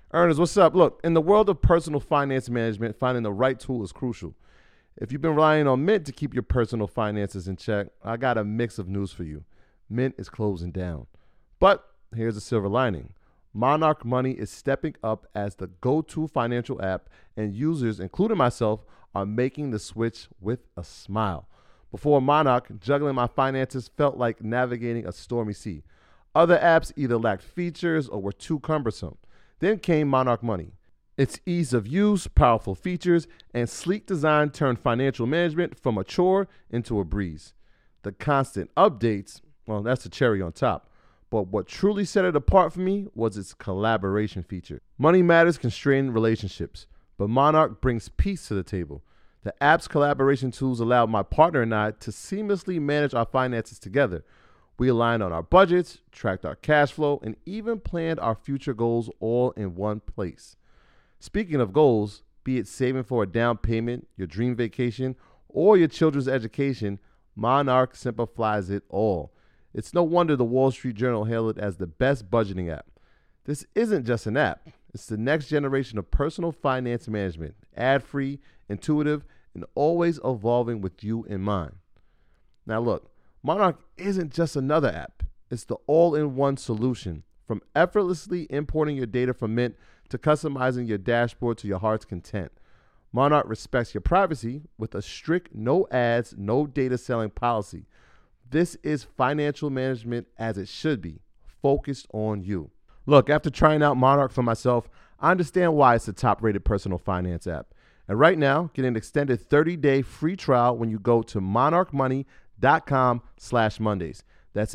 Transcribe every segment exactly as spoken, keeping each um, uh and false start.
Ernest, what's up? Look, in the world of personal finance management, finding the right tool is crucial. If you've been relying on Mint to keep your personal finances in check, I got a mix of news for you. Mint is closing down. But here's a silver lining. Monarch Money is stepping up as the go-to financial app, and users, including myself, are making the switch with a smile. Before Monarch, juggling my finances felt like navigating a stormy sea. Other apps either lacked features or were too cumbersome. Then came Monarch Money. Its ease of use, powerful features, and sleek design turned financial management from a chore into a breeze. The constant updates, well, that's the cherry on top. But what truly set it apart for me was its collaboration feature. Money matters constrain relationships, but Monarch brings peace to the table. The app's collaboration tools allow my partner and I to seamlessly manage our finances together. We aligned on our budgets, tracked our cash flow, and even planned our future goals all in one place. Speaking of goals, be it saving for a down payment, your dream vacation, or your children's education, Monarch simplifies it all. It's no wonder the Wall Street Journal hailed it as the best budgeting app. This isn't just an app. It's the next generation of personal finance management, ad-free, intuitive, and always evolving with you in mind. Now look, Monarch isn't just another app. It's the all-in-one solution. From effortlessly importing your data from Mint to customizing your dashboard to your heart's content. Monarch respects your privacy with a strict no ads, no data selling policy. This is financial management as it should be, focused on you. Look, after trying out Monarch for myself, I understand why it's the top-rated personal finance app. And right now, get an extended thirty-day free trial when you go to monarchmoney.com slash Mondays. That's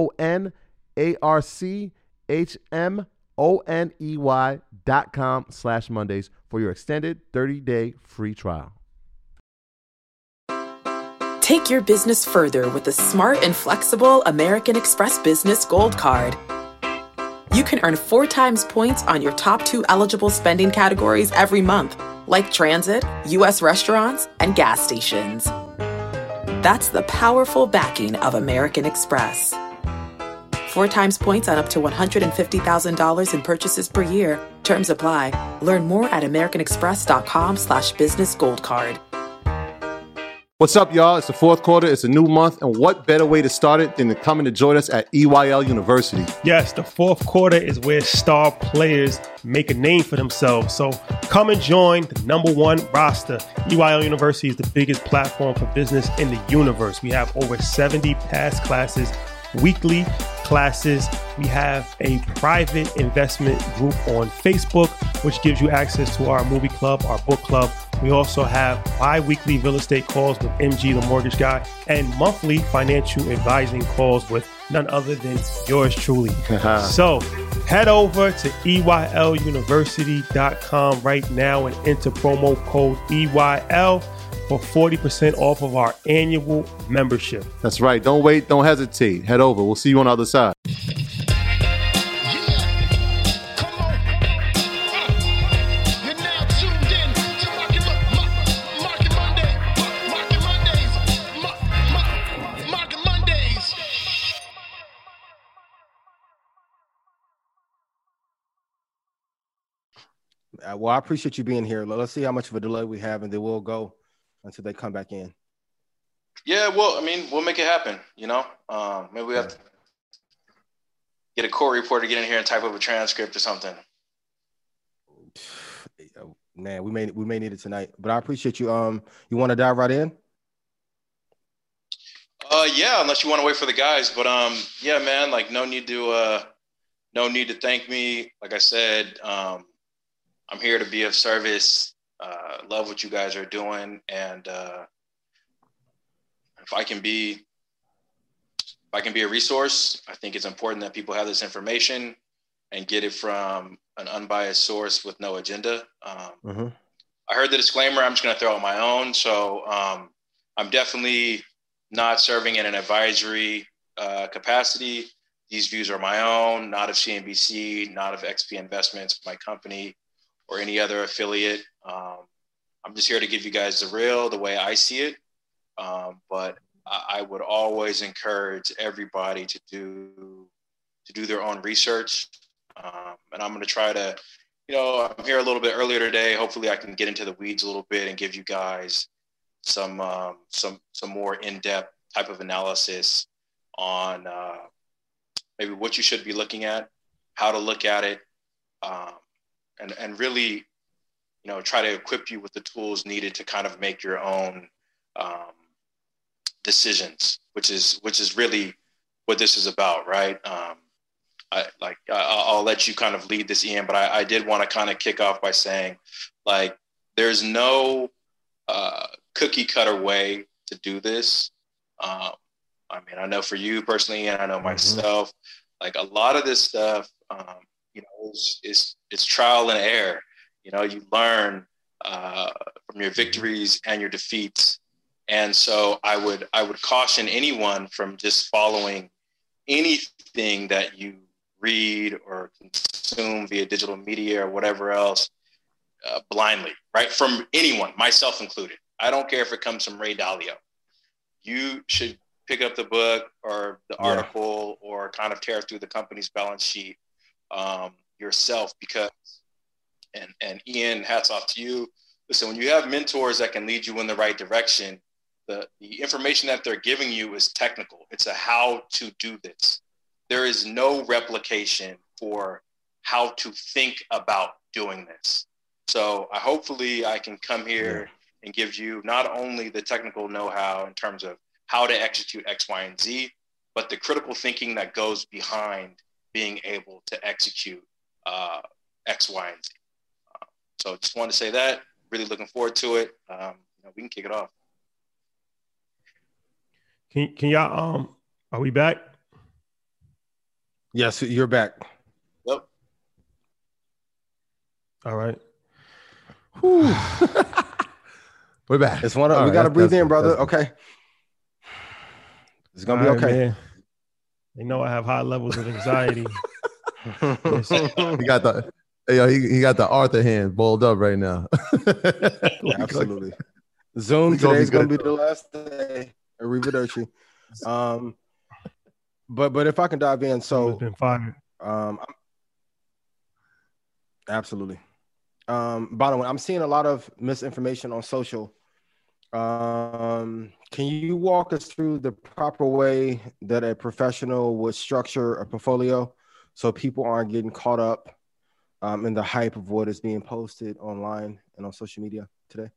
M-O-N-A-R-C-H-M-O-N-E-Y dot com slash Mondays for your extended thirty-day free trial. Take your business further with the smart and flexible American Express Business Gold Card. You can earn four times points on your top two eligible spending categories every month, like transit, U S restaurants, and gas stations. That's the powerful backing of American Express. Four times points on up to one hundred fifty thousand dollars in purchases per year. Terms apply. Learn more at americanexpress.com slash business gold card. What's up, y'all? It's the fourth quarter. It's a new month. And what better way to start it than to come and to join us at E Y L University? Yes, the fourth quarter is where star players make a name for themselves. So come and join the number one roster. E Y L University is the biggest platform for business in the universe. We have over seventy past classes, weekly classes. We have a private investment group on Facebook, which gives you access to our movie club, our book club. We also have bi-weekly real estate calls with M G, the mortgage guy, and monthly financial advising calls with none other than yours truly. So head over to E Y L university dot com right now and enter promo code E Y L for forty percent off of our annual membership. That's right. Don't wait. Don't hesitate. Head over. We'll see you on the other side. Uh, well, I appreciate you being here. Let's see how much of a delay we have, and then we'll go until they come back in. Yeah, well, I mean, we'll make it happen, you know? Um, maybe we have to get a court reporter to get in here and type up a transcript or something. Man, we may we may need it tonight, but I appreciate you. Um, you want to dive right in? Uh, yeah, unless you want to wait for the guys, but um, yeah, man, like no need to uh, no need to thank me. Like I said, um, I'm here to be of service. Uh, love what you guys are doing, and uh, if I can be, if I can be a resource, I think it's important that people have this information and get it from an unbiased source with no agenda. Um, mm-hmm. I heard the disclaimer. I'm just going to throw out my own. So um, I'm definitely not serving in an advisory uh, capacity. These views are my own, not of C N B C, not of X P Investments, my company, or any other affiliate. Um, I'm just here to give you guys the real, the way I see it. Um, but I, I would always encourage everybody to do to do their own research. Um, and I'm going to try to you know, I'm here a little bit earlier today. Hopefully I can get into the weeds a little bit and give you guys some um, some some more in-depth type of analysis on uh, maybe what you should be looking at, how to look at it, um, and and really, you know, try to equip you with the tools needed to kind of make your own um, decisions, which is which is really what this is about, right? Um, I like I, I'll let you kind of lead this, Ian, but I, I did want to kind of kick off by saying, like, there's no uh, cookie cutter way to do this. Um, I mean, I know for you personally, and I know myself, mm-hmm. like a lot of this stuff, um, you know, is, is is trial and error. You know, you learn uh, from your victories and your defeats, and so I would I would caution anyone from just following anything that you read or consume via digital media or whatever else uh, blindly, right? From anyone, myself included. I don't care if it comes from Ray Dalio. You should pick up the book or the yeah. article or kind of tear through the company's balance sheet um, yourself, because, and, and Ian, hats off to you. Listen, when you have mentors that can lead you in the right direction, the, the information that they're giving you is technical. It's a how to do this. There is no replication for how to think about doing this. So I hopefully I can come here yeah. and give you not only the technical know-how in terms of how to execute X, Y, and Z, but the critical thinking that goes behind being able to execute uh, X, Y, and Z. Uh, so just wanted to say that. Really looking forward to it. Um, you know, we can kick it off. Can can y'all um are we back? Yes, you're back. Yep. All right. We're back. It's one of, we right, got to breathe in, good, brother. Okay. It's going to be right, okay. Man. They know I have high levels of anxiety. He got the yo, he, he got the Arthur hand balled up right now. Absolutely. Zoom today is going to be the last day. Arrivederci. Um, but but if I can dive in, so been fired. Um, absolutely. Um, by the way, I'm seeing a lot of misinformation on social. Um, can you walk us through the proper way that a professional would structure a portfolio so people aren't getting caught up um, in the hype of what is being posted online and on social media today?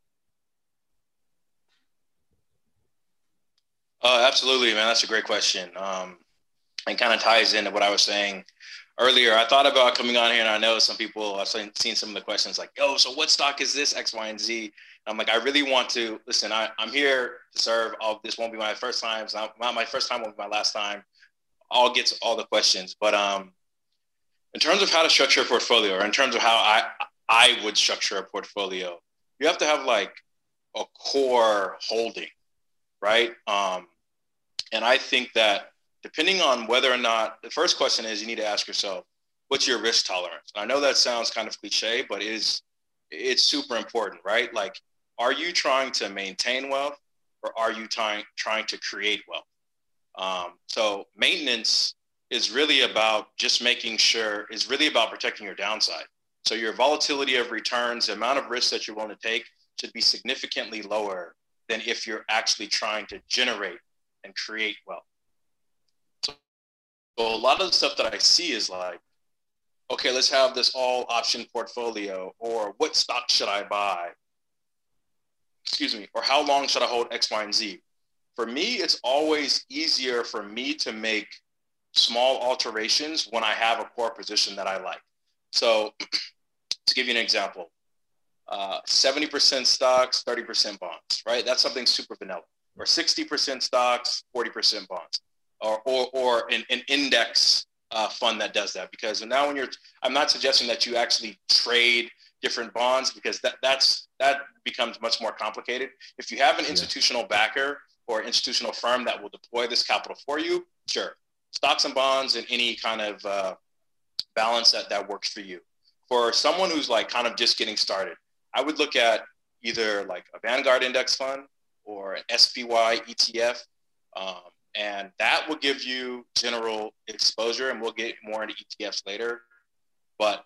Uh, absolutely, man. That's a great question. Um, and kind of ties into what I was saying earlier. I thought about coming on here, and I know some people, I've seen, seen some of the questions like, yo, so what stock is this, X, Y, and Z? And I'm like, I really want to, listen, I, I'm here to serve. All, this won't be my first time. It's not, not my first time, won't be my last time. I'll get to all the questions. But um, in terms of how to structure a portfolio, or in terms of how I, I would structure a portfolio, you have to have like a core holding, right? Um, and I think that depending on whether or not, the first question is you need to ask yourself, what's your risk tolerance? And I know that sounds kind of cliche, but it is, it's super important, right? Like, are you trying to maintain wealth, or are you trying, trying to create wealth? Um, so maintenance is really about just making sure, is really about protecting your downside. So your volatility of returns, the amount of risk that you're willing to take should be significantly lower than if you're actually trying to generate and create wealth. So a lot of the stuff that I see is like, okay, let's have this all option portfolio, or what stock should I buy? Excuse me, or how long should I hold X, Y, and Z? For me, it's always easier for me to make small alterations when I have a core position that I like. So to give you an example, uh, seventy percent stocks, thirty percent bonds, right? That's something super vanilla. Or sixty percent stocks, forty percent bonds. Or, or, or an, an index uh, fund that does that. Because now when you're, I'm not suggesting that you actually trade different bonds, because that that's that becomes much more complicated. If you have an institutional backer or institutional firm that will deploy this capital for you, sure. Stocks and bonds and any kind of uh, balance that, that works for you. For someone who's like kind of just getting started, I would look at either like a Vanguard index fund or an S P Y E T F. Um, and that will give you general exposure, and we'll get more into E T Fs later. But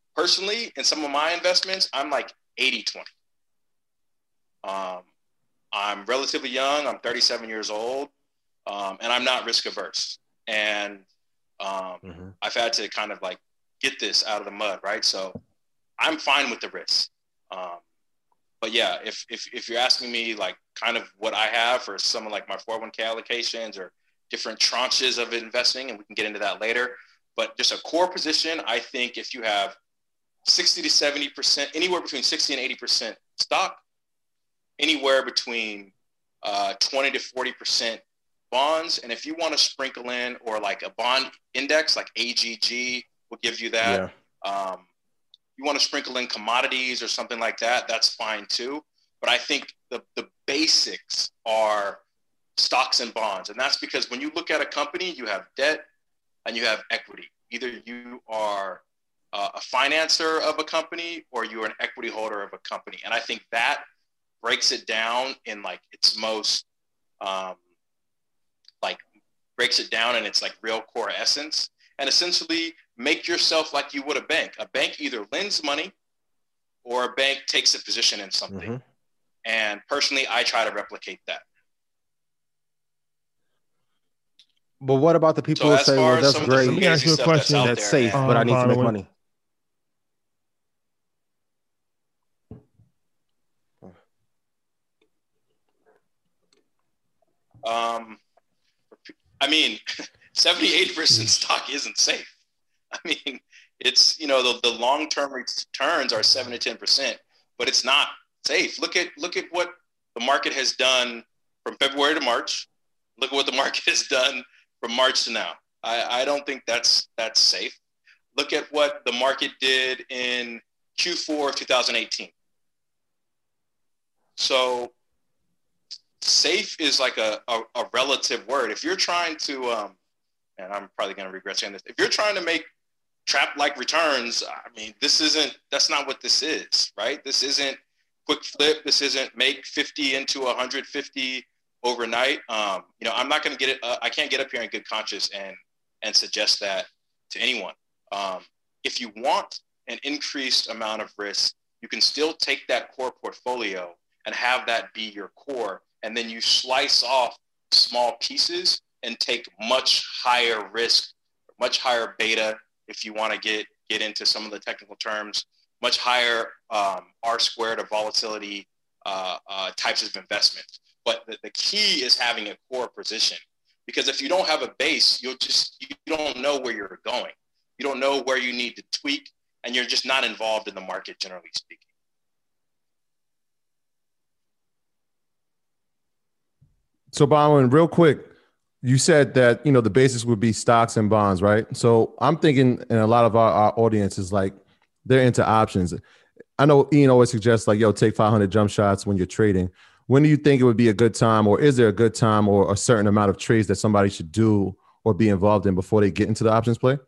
personally, in some of my investments, I'm like eighty twenty. Um, I'm relatively young. I'm thirty-seven years old, um, and I'm not risk averse. And um, mm-hmm. I've had to kind of like get this out of the mud, right? So I'm fine with the risk. Um, but yeah, if, if if you're asking me like kind of what I have for some of like my four oh one k allocations or different tranches of investing, and we can get into that later. But just a core position, I think if you have sixty to seventy percent, anywhere between sixty and eighty percent stock, anywhere between uh, twenty to forty percent bonds. And if you want to sprinkle in, or like a bond index, like A G G will give you that. Yeah. Um, you want to sprinkle in commodities or something like that, that's fine too. But I think the, the basics are stocks and bonds. And that's because when you look at a company, you have debt and you have equity. Either you are uh, a financer of a company or you're an equity holder of a company. And I think that breaks it down in like its most, um, like breaks it down in its like real core essence. And essentially make yourself like you would a bank. A bank either lends money or a bank takes a position in something. Mm-hmm. And personally, I try to replicate that. But what about the people so who say, well, that's great. Let me ask you a question. That's, that's safe, uh, but I need to make way. money. Um, I mean, seventy-eight percent stock isn't safe. I mean, it's, you know, the, the long-term returns are seven to ten percent, but it's not safe. Look at, look at what the market has done from February to March. Look at what the market has done from March to now. I, I don't think that's, that's safe. Look at what the market did in Q four of two thousand eighteen. So safe is like a, a, a relative word. If you're trying to, um, and I'm probably going to regret saying this, if you're trying to make trap-like returns, I mean, this isn't, that's not what this is, right? This isn't quick flip. This isn't make fifty into one hundred fifty overnight. Um, you know, I'm not going to get it. Uh, I can't get up here in good conscience and, and suggest that to anyone. Um, if you want an increased amount of risk, you can still take that core portfolio and have that be your core. And then you slice off small pieces and take much higher risk, much higher beta, if you want to get, get into some of the technical terms, much higher um, R squared or volatility uh, uh, types of investments. But the, the key is having a core position, because if you don't have a base, you'll just, you don't know where you're going. You don't know where you need to tweak, and you're just not involved in the market, generally speaking. So, Baldwin, real quick, you said that, you know, the basis would be stocks and bonds, right? So I'm thinking, and a lot of our, our audience is like, they're into options. I know Ian always suggests like, yo, take five hundred jump shots when you're trading. When do you think it would be a good time, or is there a good time or a certain amount of trades that somebody should do or be involved in before they get into the options play?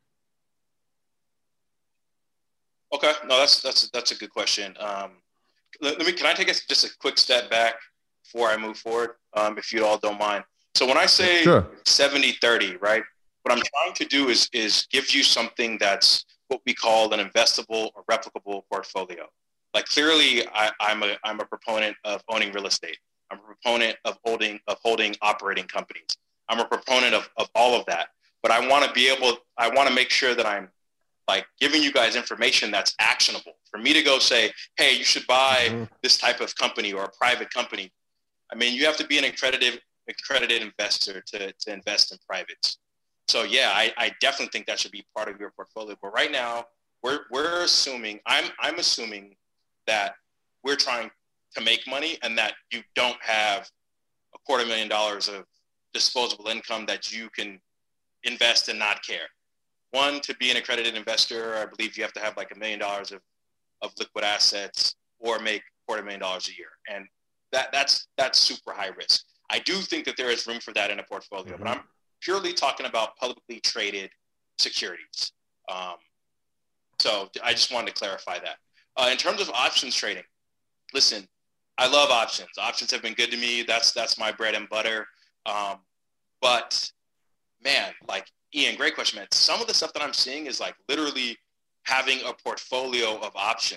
Okay, no, that's that's that's a good question. Um, let, let me, can I take a, just a quick step back before I move forward, um, if you all don't mind? So when I say sure. seventy thirty, right, what I'm trying to do is is give you something that's what we call an investable or replicable portfolio. Like clearly, I, I'm a I'm a proponent of owning real estate. I'm a proponent of holding of holding operating companies. I'm a proponent of, of all of that. But I want to be able, I want to make sure that I'm like giving you guys information that's actionable. For me to go say, hey, you should buy mm-hmm. this type of company or a private company. I mean, you have to be an accredited accredited investor to, to invest in privates. So yeah, I, I definitely think that should be part of your portfolio. But right now, we're we're assuming, I'm I'm assuming that we're trying to make money and that you don't have a quarter million dollars of disposable income that you can invest and not care. One, to be an accredited investor, I believe you have to have like a million dollars of, of liquid assets or make quarter million dollars a year. And that that's that's super high risk. I do think that there is room for that in a portfolio, mm-hmm. but I'm purely talking about publicly traded securities. Um, so I just wanted to clarify that. Uh, in terms of options trading, listen, I love options. Options have been good to me. That's that's my bread and butter. Um, but man, like Ian, great question, man. Some of the stuff that I'm seeing is like literally having a portfolio of options.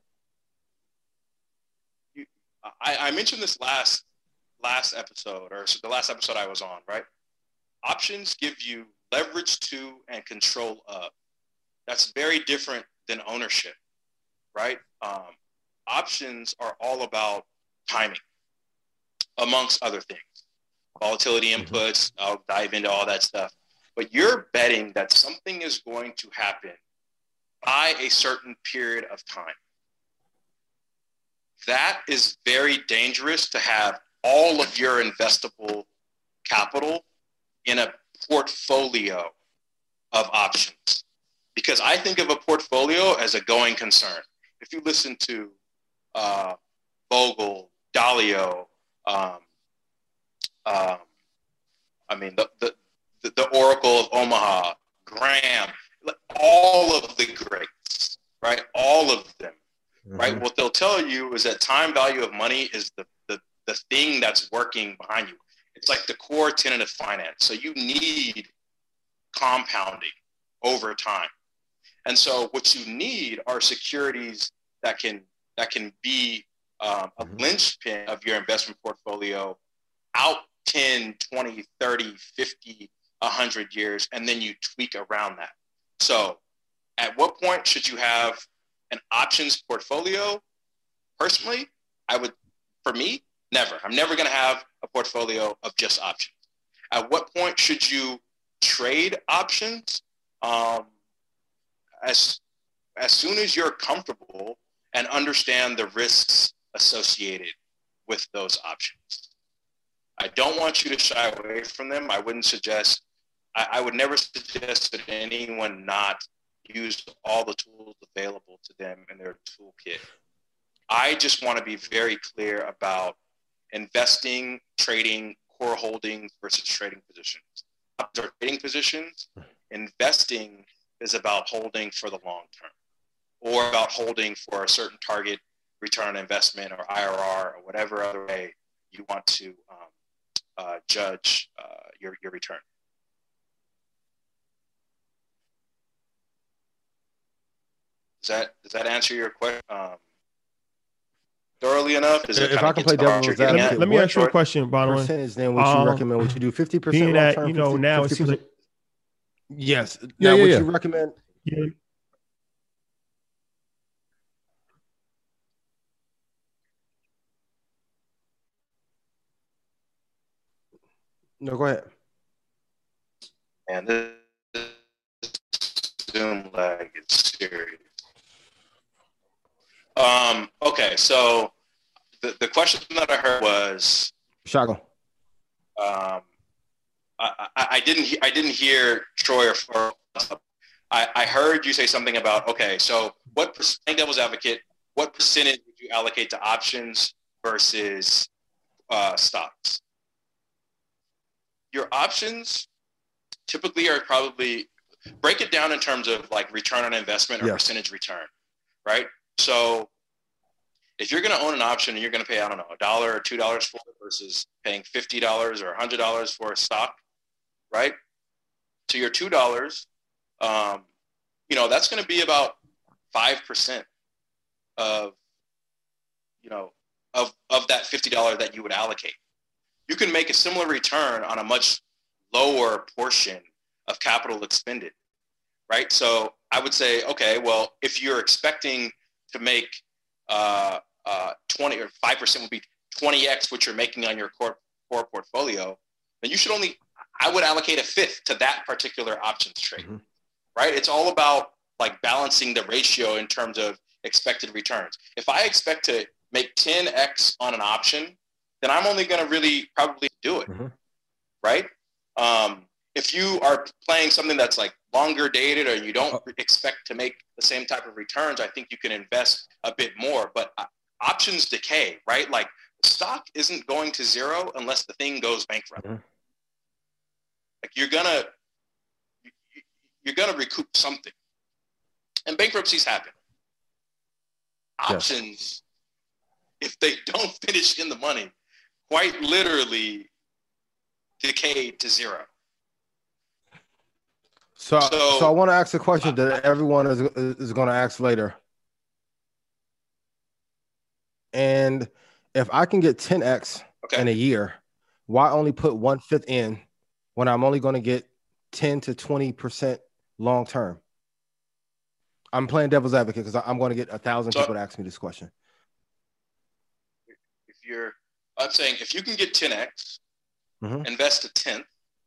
You, I, I mentioned this last last episode, or the last episode I was on, right? Options give you leverage to and control of. That's very different than ownership, right? Um, options are all about timing, amongst other things. Volatility inputs, mm-hmm. I'll dive into all that stuff. But you're betting that something is going to happen by a certain period of time. That is very dangerous to have all of your investable capital in a portfolio of options. Because I think of a portfolio as a going concern. If you listen to uh, Bogle, Dalio, um, um, I mean, the, the, the Oracle of Omaha, Graham, all of the greats, right? All of them, mm-hmm. right? What they'll tell you is that time value of money is the, the, the thing that's working behind you. It's like the core tenet of finance. So you need compounding over time. And so what you need are securities that can that can be um, a mm-hmm. linchpin of your investment portfolio out ten, twenty, thirty, fifty, one hundred years, and then you tweak around that. So at what point should you have an options portfolio? Personally, I would, for me, never. I'm never going to have a portfolio of just options. At what point should you trade options? Um, as, as soon as you're comfortable and understand the risks associated with those options. I don't want you to shy away from them. I wouldn't suggest, I, I would never suggest that anyone not use all the tools available to them in their toolkit. I just want to be very clear about investing, trading, core holdings versus trading positions. Or trading positions, investing is about holding for the long term, or about holding for a certain target return on investment or I R R or whatever other way you want to um, uh, judge uh, your, your return. Does that, does that answer your question um, thoroughly enough? Does it if kind I of can get play to the heart devil's you're getting advocate, at? Let me ask you a question, Bonawyn. Percentage then would you Um, recommend? Would you do fifty percent Being long that, term? you know, fifty, now it seems like, yes. Yeah, Now, yeah, would yeah. you recommend? yeah, No, go ahead. And this Zoom lag is serious. Um, okay, so the, the question that I heard was, Shago. um, I, I, I didn't he- I didn't hear Troy or, or I, I heard you say something about, okay, so what percent, devil's advocate, what percentage would you allocate to options versus uh, stocks? Your options typically are probably, break it down in terms of like return on investment or Yes. percentage return, right? So if you're going to own an option and you're going to pay, I don't know, a dollar or two dollars for it versus paying fifty dollars or one hundred dollars for a stock, right? So your two dollars, um, you know, that's going to be about five percent of, you know, of, of that fifty dollars that you would allocate. You can make a similar return on a much lower portion of capital expended, right? So I would say, okay, well, if you're expecting to make uh, uh, twenty or five percent would be twenty x what you're making on your core, core portfolio, then you should only, I would allocate a fifth to that particular options trade, mm-hmm. right? It's all about like balancing the ratio in terms of expected returns. If I expect to make ten x on an option, then I'm only going to really probably do it, mm-hmm. right? Um, if you are playing something that's like longer dated or you don't oh. expect to make the same type of returns, I think you can invest a bit more. But uh, options decay, right? Like stock isn't going to zero unless the thing goes bankrupt. Mm-hmm. Like you're gonna you're gonna recoup something, and bankruptcies happen. Options, yes. if they don't finish in the money, quite literally decay to zero. So, So, so I want to ask a question that everyone is is going to ask later. And if I can get ten x okay. in a year, why only put one fifth in when I'm only going to get ten to twenty percent long term? I'm playing devil's advocate because I'm going to get a thousand So- people to ask me this question. If you're, I'm saying if you can get ten x, Mhm. invest a tenth,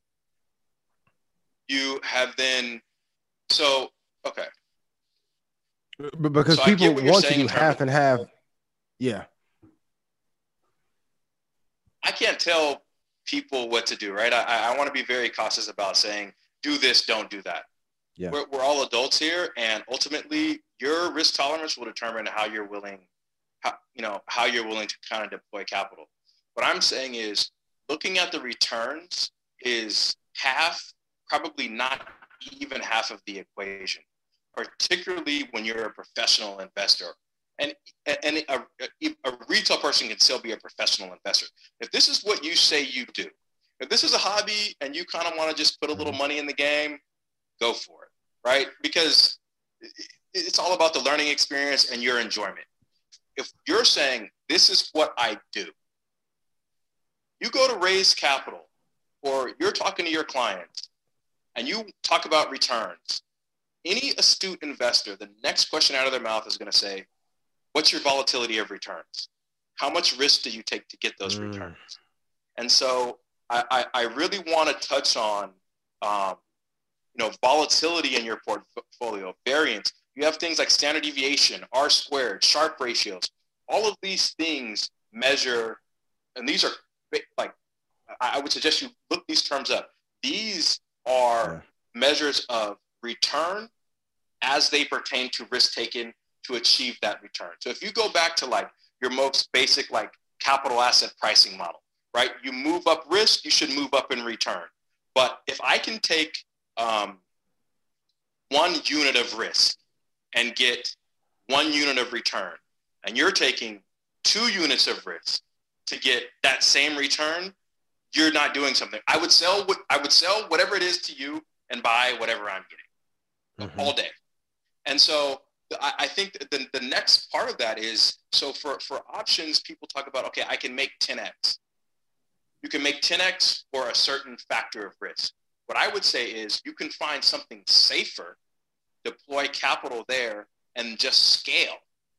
you have then, so, okay. B- Because So I get people what you're want to saying do in terms half of- and half. Yeah. I can't tell people what to do, right? I, I want to be very cautious about saying, do this, don't do that. Yeah. We're, we're all adults here, and ultimately your risk tolerance will determine how you're willing, how, you know, how you're willing to kind of deploy capital. What I'm saying is looking at the returns is half, probably not even half of the equation, particularly when you're a professional investor. And, and a, a retail person can still be a professional investor. If this is what you say you do, if this is a hobby and you kind of want to just put a little money in the game, go for it, right? Because it's all about the learning experience and your enjoyment. If you're saying, this is what I do, you go to raise capital or you're talking to your clients and you talk about returns, any astute investor, the next question out of their mouth is going to say, what's your volatility of returns? How much risk do you take to get those Mm. returns? And so I, I, I really want to touch on, um, you know, volatility in your portfolio, variance. You have things like standard deviation, R squared, Sharpe ratios. All of these things measure, and these are like, I would suggest you look these terms up. These are yeah. measures of return as they pertain to risk taken to achieve that return. So if you go back to like your most basic like capital asset pricing model, right? You move up risk, you should move up in return. But if I can take um, one unit of risk and get one unit of return, and you're taking two units of risk to get that same return, you're not doing something. I would sell what I would sell whatever it is to you and buy whatever I'm getting mm-hmm. all day. And so I, I think the, the next part of that is, so for, for options, people talk about, okay, I can make ten x. You can make ten x for a certain factor of risk. What I would say is you can find something safer, deploy capital there, and just scale.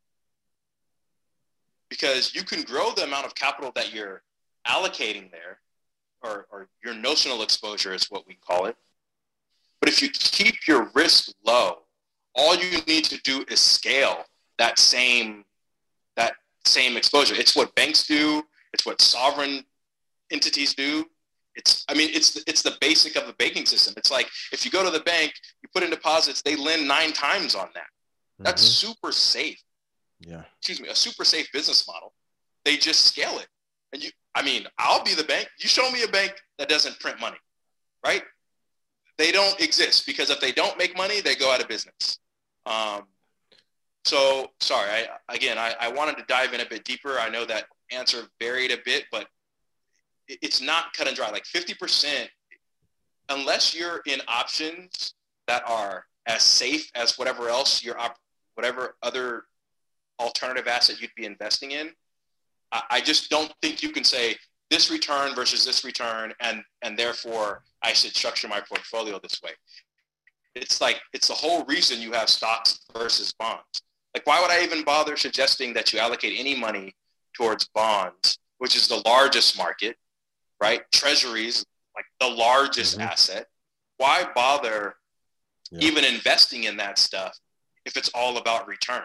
Because you can grow the amount of capital that you're allocating there, or, or your notional exposure is what we call it. But if you keep your risk low, all you need to do is scale that same, that same exposure. It's what banks do. It's what sovereign entities do. It's, I mean, it's, it's the basic of the banking system. It's like, if you go to the bank, you put in deposits, they lend nine times on that. That's mm-hmm. super safe. Yeah. Excuse me, a super safe business model. They just scale it. And you, I mean, I'll be the bank. You show me a bank that doesn't print money, right? They don't exist, because if they don't make money, they go out of business. Um, so, sorry, I, again, I, I wanted to dive in a bit deeper. I know that answer varied a bit, but it, it's not cut and dry. Like fifty percent, unless you're in options that are as safe as whatever else you're, op- whatever other alternative asset you'd be investing in, I, I just don't think you can say this return versus this return, and, and therefore I should structure my portfolio this way. It's like, it's the whole reason you have stocks versus bonds. Like, why would I even bother suggesting that you allocate any money towards bonds, which is the largest market, right? Treasuries, like the largest mm-hmm. asset. Why bother yeah. even investing in that stuff if it's all about return?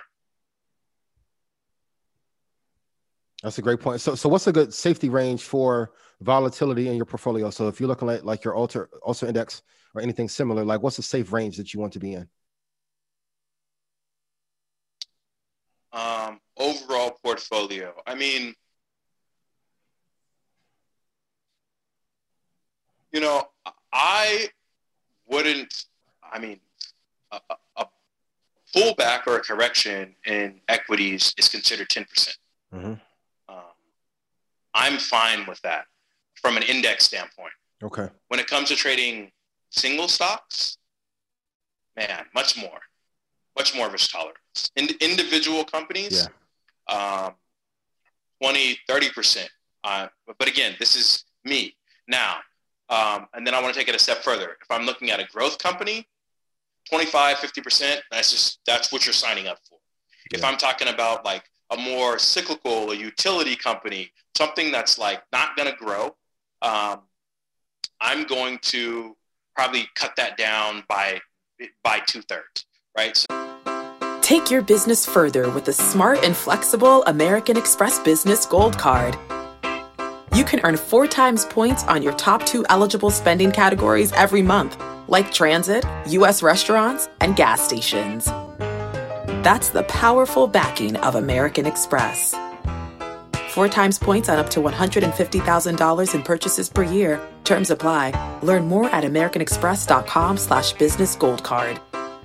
That's a great point. So, so what's a good safety range for volatility in your portfolio? So if you're looking at like your Ultra, Ultra Index or anything similar, like what's a safe range that you want to be in? Um, overall portfolio. I mean, you know, I wouldn't, I mean, a, a pullback or a correction in equities is considered ten percent. Mm-hmm. Um, I'm fine with that from an index standpoint. Okay. When it comes to trading single stocks, man, much more, much more risk tolerance. In, individual companies, yeah. um, twenty, thirty percent. Uh, but, but again, this is me. Now, um, and then I want to take it a step further. If I'm looking at a growth company, twenty-five, fifty percent, that's just, that's what you're signing up for. Yeah. If I'm talking about like a more cyclical, a utility company, something that's like not going to grow, um, I'm going to probably cut that down by, by two thirds, right? So- Take your business further with the smart and flexible American Express Business Gold Card. You can earn four times points on your top two eligible spending categories every month, like transit, U S restaurants, and gas stations. That's the powerful backing of American Express. Four times points on up to one hundred fifty thousand dollars in purchases per year. Terms apply. Learn more at americanexpress.com slash business gold card.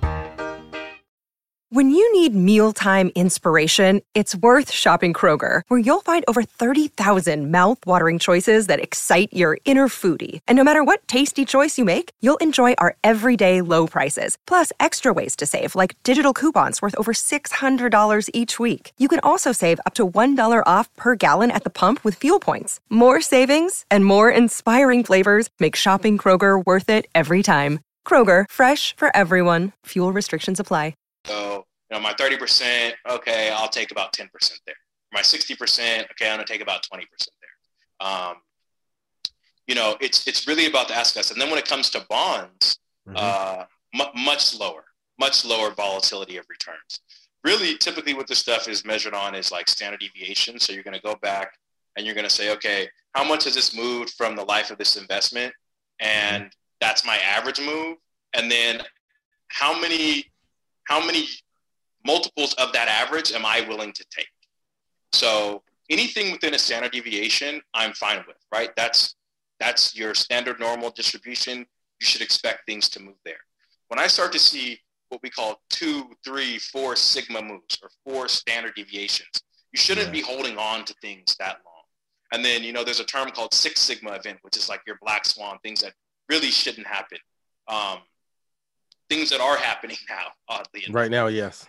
When you need mealtime inspiration, it's worth shopping Kroger, where you'll find over thirty thousand mouth-watering choices that excite your inner foodie. And no matter what tasty choice you make, you'll enjoy our everyday low prices, plus extra ways to save, like digital coupons worth over six hundred dollars each week. You can also save up to one dollar off per gallon at the pump with fuel points. More savings and more inspiring flavors make shopping Kroger worth it every time. Kroger, fresh for everyone. Fuel restrictions apply. So, you know, my thirty percent, okay, I'll take about ten percent there. My sixty percent, okay, I'm going to take about twenty percent there. Um, you know, it's it's really about the asset class. And then when it comes to bonds, mm-hmm. uh, m- much lower, much lower volatility of returns. Really, typically what this stuff is measured on is like standard deviation. So you're going to go back and you're going to say, okay, how much has this moved from the life of this investment? And mm-hmm. that's my average move. And then how many... How many multiples of that average am I willing to take? So anything within a standard deviation, I'm fine with, right? That's that's your standard normal distribution. You should expect things to move there. When I start to see what we call two, three, four sigma moves or four standard deviations, you shouldn't yeah. be holding on to things that long. And then, you know, there's a term called Six Sigma event, which is like your black swan, things that really shouldn't happen. Um, Things that are happening now, oddly enough. Right now, yes.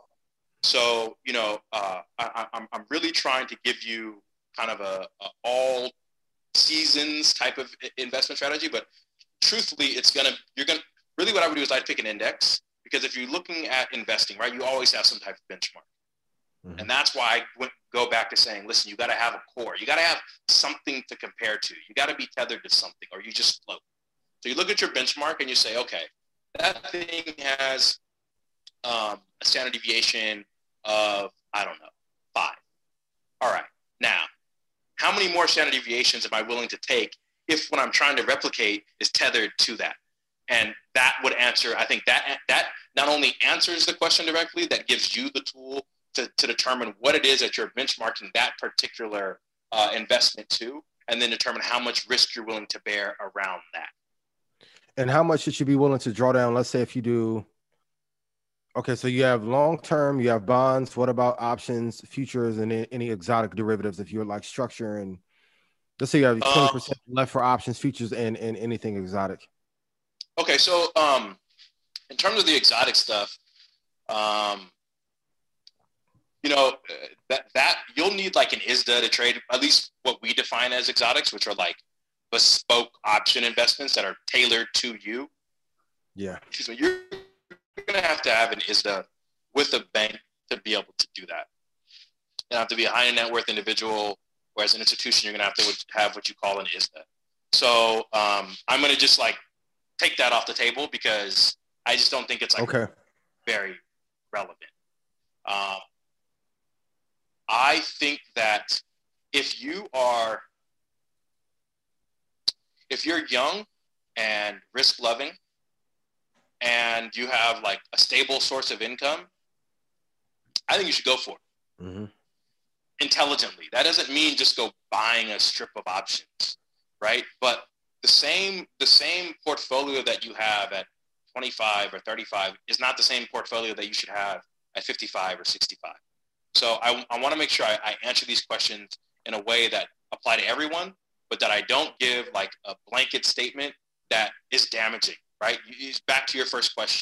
So, you know, uh, I, I'm I'm really trying to give you kind of a, a all seasons type of investment strategy, but truthfully, it's gonna you're gonna really what I would do is I'd pick an index, because if you're looking at investing, right, you always have some type of benchmark, mm-hmm. and that's why I went, go back to saying, listen, you got to have a core, you got to have something to compare to, you got to be tethered to something, or you just float. So you look at your benchmark and you say, okay, that thing has um, a standard deviation of, I don't know, five. All right. Now, how many more standard deviations am I willing to take if what I'm trying to replicate is tethered to that? And that would answer, I think that that not only answers the question directly, that gives you the tool to, to determine what it is that you're benchmarking that particular uh, investment to, and then determine how much risk you're willing to bear around that. And how much should you be willing to draw down? Let's say if you do, okay, so you have long-term, you have bonds. What about options, futures, and any exotic derivatives if you're like structure? And let's say you have twenty percent um, left for options, futures, and, and anything exotic. Okay, so um, in terms of the exotic stuff, um, you know, that, that you'll need like an I S D A to trade, at least what we define as exotics, which are like bespoke option investments that are tailored to you. Yeah. So you're going to have to have an I S D A with a bank to be able to do that. You have to be a high net worth individual, or as an institution, you're going to have to have what you call an I S D A. So um, I'm going to just like take that off the table because I just don't think it's like okay. very relevant. Um, I think that if you are If you're young and risk loving and you have like a stable source of income, I think you should go for it. Mm-hmm. Intelligently. That doesn't mean just go buying a strip of options, right? But the same the same portfolio that you have at twenty-five or thirty-five is not the same portfolio that you should have at fifty-five or sixty-five. So I, I want to make sure I, I answer these questions in a way that apply to everyone, but that I don't give like a blanket statement that is damaging, right? You, back to your first question.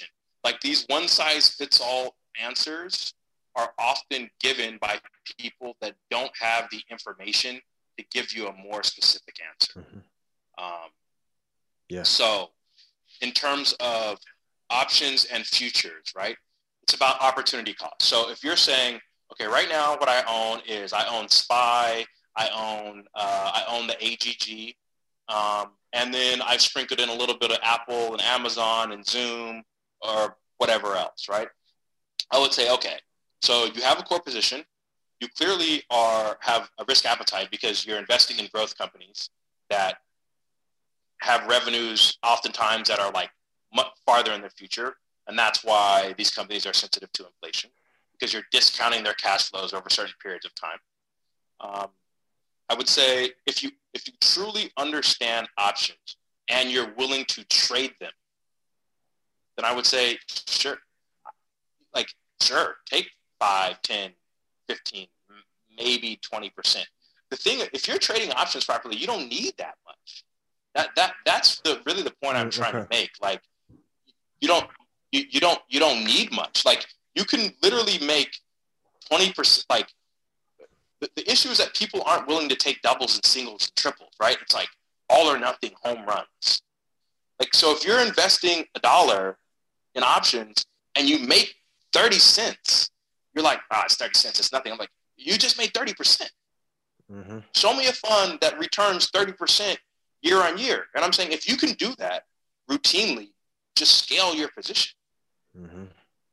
Like these one size fits all answers are often given by people that don't have the information to give you a more specific answer. Mm-hmm. Um, yeah. So in terms of options and futures, right? It's about opportunity cost. So if you're saying, okay, right now what I own is I own S P Y, I own uh, I own the A G G, um, and then I've sprinkled in a little bit of Apple and Amazon and Zoom or whatever else, right? I would say, okay, so you have a core position. You clearly are have a risk appetite because you're investing in growth companies that have revenues oftentimes that are like much farther in the future. And that's why these companies are sensitive to inflation, because you're discounting their cash flows over certain periods of time. Um, I would say if you if you truly understand options and you're willing to trade them, then I would say, sure, like, sure, take five, ten, fifteen, maybe twenty percent. The thing, if you're trading options properly, you don't need that much. That that that's the really the point I'm trying okay. to make. Like, you don't you, you don't you don't need much. Like, you can literally make twenty percent. Like, the, the issue is that people aren't willing to take doubles and singles and triples, right? It's like all or nothing home runs. Like, so if you're investing a dollar in options and you make thirty cents, you're like, ah, it's thirty cents, it's nothing. I'm like, you just made thirty percent. Mm-hmm. Show me a fund that returns thirty percent year on year. And I'm saying, if you can do that routinely, just scale your position. Mm-hmm.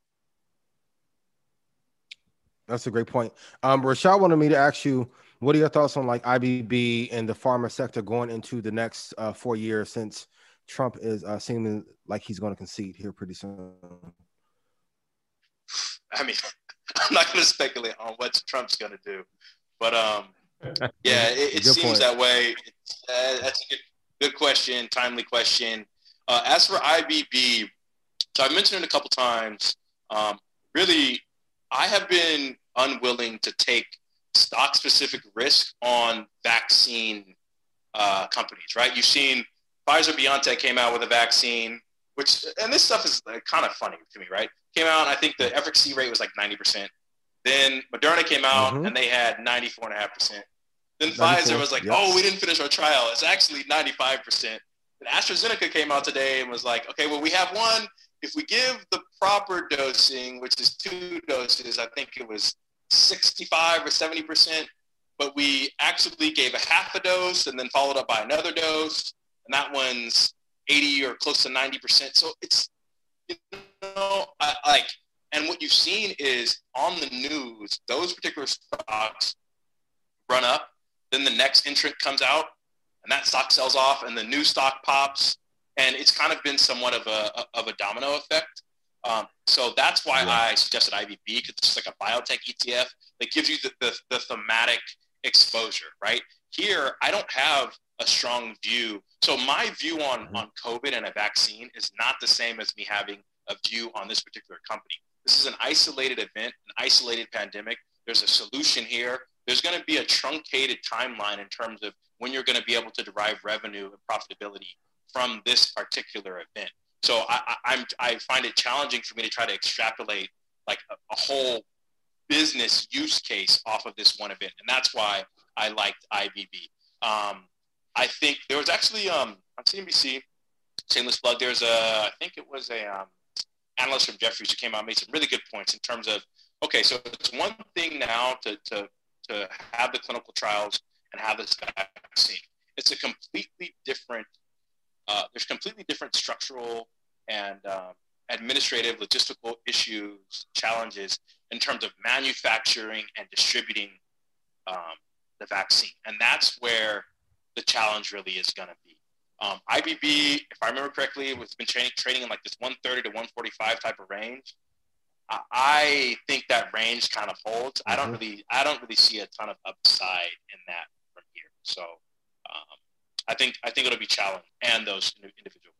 That's a great point. Um, Rashad wanted me to ask you, what are your thoughts on like I B B and the pharma sector going into the next uh, four years since Trump is uh, seeming like he's going to concede here pretty soon? I mean, I'm not going to speculate on what Trump's going to do, but um, yeah, it, it seems point. that way. It's, uh, that's a good, good question, timely question. Uh, as for I B B, so I've mentioned it a couple times. Um, really, I have been unwilling to take stock-specific risk on vaccine uh, companies, right? You've seen Pfizer-BioNTech came out with a vaccine, which, and this stuff is like kind of funny to me, right? Came out, and I think the efficacy rate was like ninety percent. Then Moderna came out, mm-hmm. and they had ninety-four point five percent. Then Pfizer was like, yes. oh, we didn't finish our trial. It's actually ninety-five percent. And AstraZeneca came out today and was like, okay, well, we have one. If we give the proper dosing, which is two doses, I think it was sixty-five or seventy percent, but we actually gave a half a dose and then followed up by another dose, and that one's eighty or close to ninety percent. So it's, you know, I, like, and what you've seen is on the news, those particular stocks run up, then the next entrant comes out, and that stock sells off, and the new stock pops, and it's kind of been somewhat of a of a domino effect. Um, so that's why yeah. I suggested I B B, because it's just like a biotech E T F that gives you the, the, the thematic exposure, right? Here, I don't have a strong view. So my view on, mm-hmm. on COVID and a vaccine is not the same as me having a view on this particular company. This is an isolated event, an isolated pandemic. There's a solution here. There's going to be a truncated timeline in terms of when you're going to be able to derive revenue and profitability from this particular event. So I, I'm, I find it challenging for me to try to extrapolate like a, a whole business use case off of this one event. And that's why I liked I B B. Um, I think there was actually um, on C N B C, shameless plug, there's a, I think it was a um, analyst from Jefferies who came out and made some really good points in terms of, okay, so it's one thing now to, to, to have the clinical trials and have this vaccine. It's a completely different Uh, there's completely different structural and um, administrative, logistical issues, challenges in terms of manufacturing and distributing um, the vaccine. And that's where the challenge really is going to be. Um, I B B, if I remember correctly, it's been trading, trading in like this one thirty to one forty-five type of range. I, I think that range kind of holds. Mm-hmm. I don't really, I don't really see a ton of upside in that from here. So, um, I think I think it'll be challenging, and those individual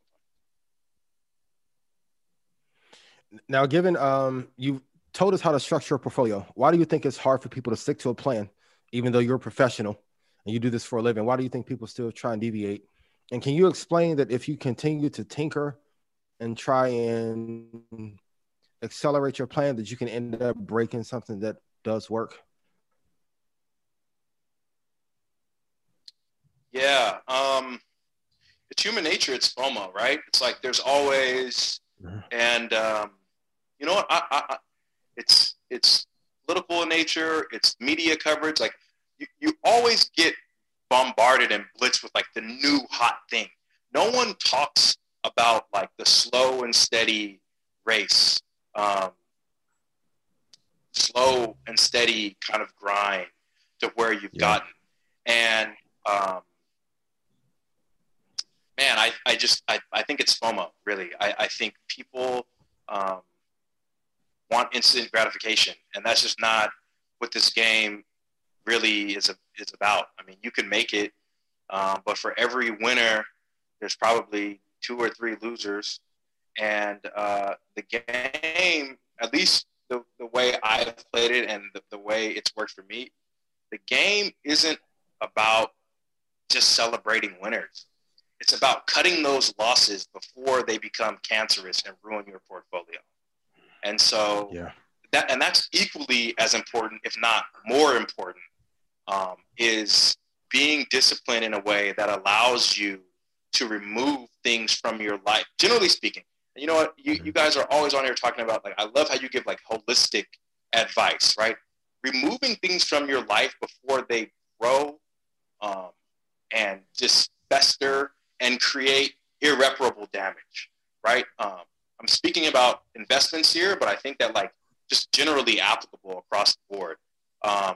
components. Now, given um, you told us how to structure a portfolio, why do you think it's hard for people to stick to a plan, even though you're a professional and you do this for a living? Why do you think people still try and deviate? And can you explain that if you continue to tinker and try and accelerate your plan that you can end up breaking something that does work? Yeah. Um, it's human nature. It's FOMO, right? It's like there's always, and um, you know what? I, I, I, it's it's political in nature. It's media coverage. Like you, you always get bombarded and blitzed with like the new hot thing. No one talks about like the slow and steady race, um, slow and steady kind of grind to where you've yeah. gotten. And um, man, I, I just, I, I think it's FOMO, really. I, I think people um, want instant gratification, and that's just not what this game really is, a, is about. I mean, you can make it, um, but for every winner, there's probably two or three losers. And uh, the game, at least the, the way I've played it and the, the way it's worked for me, the game isn't about just celebrating winners. It's about cutting those losses before they become cancerous and ruin your portfolio. And so yeah. that, and that's equally as important, if not more important, um, is being disciplined in a way that allows you to remove things from your life, generally speaking. And you know what? You, you guys are always on here talking about, like, I love how you give like holistic advice, right? Removing things from your life before they grow um, and just fester and create irreparable damage, right? Um, I'm speaking about investments here, but I think that like just generally applicable across the board. Um,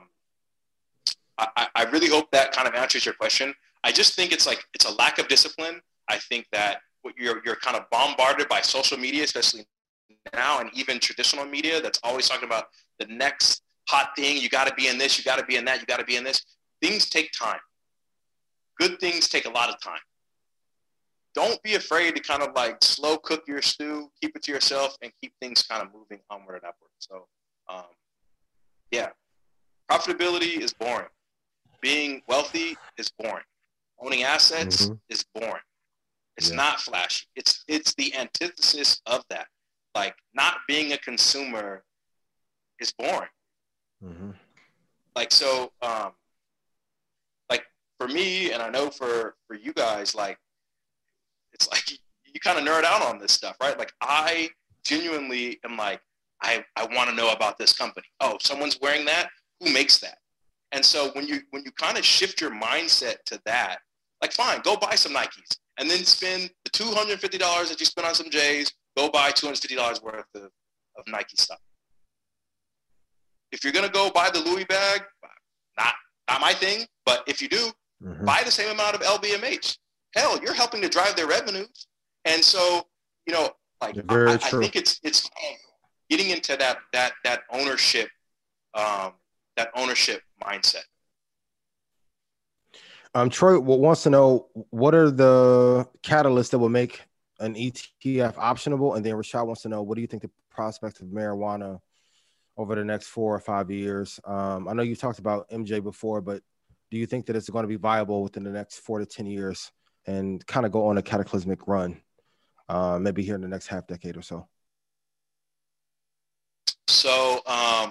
I, I really hope that kind of answers your question. I just think it's like, it's a lack of discipline. I think that what you're, you're kind of bombarded by social media, especially now, and even traditional media that's always talking about the next hot thing. You got to be in this, you got to be in that, you got to be in this. Things take time. Good things take a lot of time. Don't be afraid to kind of like slow cook your stew, keep it to yourself, and keep things kind of moving onward and upward. So, um, yeah, profitability is boring. Being wealthy is boring. Owning assets mm-hmm. is boring. It's yeah. not flashy. It's it's the antithesis of that. Like, not being a consumer is boring. Mm-hmm. Like, so, um, like for me, and I know for, for you guys, like, it's like you, you kind of nerd out on this stuff, right? Like, I genuinely am like, I, I want to know about this company. Oh, someone's wearing that? Who makes that? And so when you when you kind of shift your mindset to that, like, fine, go buy some Nikes and then spend the two hundred fifty dollars that you spent on some J's, go buy two hundred fifty dollars worth of, of Nike stuff. If you're going to go buy the Louis bag, not, not my thing, but if you do, mm-hmm. buy the same amount of L V M H. Hell, you're helping to drive their revenues. And so, you know, like, I, I think it's it's getting into that that that ownership um, that ownership mindset. Um, Troy wants to know, what are the catalysts that will make an E T F optionable? And then Rashad wants to know, what do you think the prospects of marijuana over the next four or five years? Um, I know you talked about M J before, but do you think that it's going to be viable within the next four to ten years and kind of go on a cataclysmic run, uh, maybe here in the next half decade or so? So, um,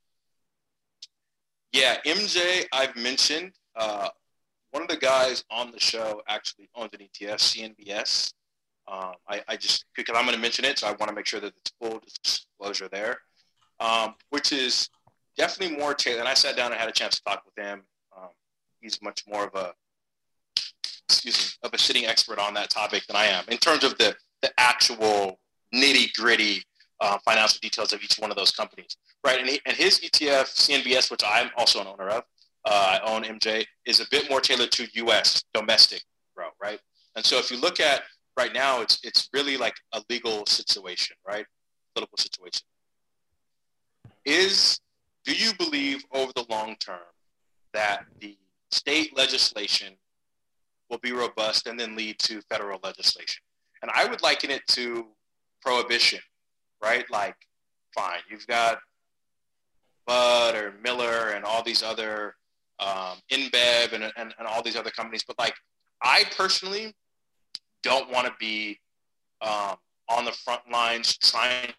yeah, M J, I've mentioned. Uh, one of the guys on the show actually owns an E T F, C N B S. Um, I, I just, because I'm going to mention it, so I want to make sure that it's full disclosure there, um, which is definitely more tailored. And I sat down and had a chance to talk with him. Um, he's much more of a, excuse me, of a sitting expert on that topic than I am in terms of the, the actual nitty gritty uh, financial details of each one of those companies, right? And, he, and his E T F, C N B S, which I'm also an owner of, uh, I own M J, is a bit more tailored to U S domestic growth, right? And so if you look at right now, it's it's really like a legal situation, right? Political situation. Is, do you believe over the long term that the state legislation will be robust and then lead to federal legislation? And I would liken it to prohibition, right? Like, fine, you've got Bud or Miller and all these other um, InBev and, and, and all these other companies. But like, I personally don't want to be um, on the front lines trying to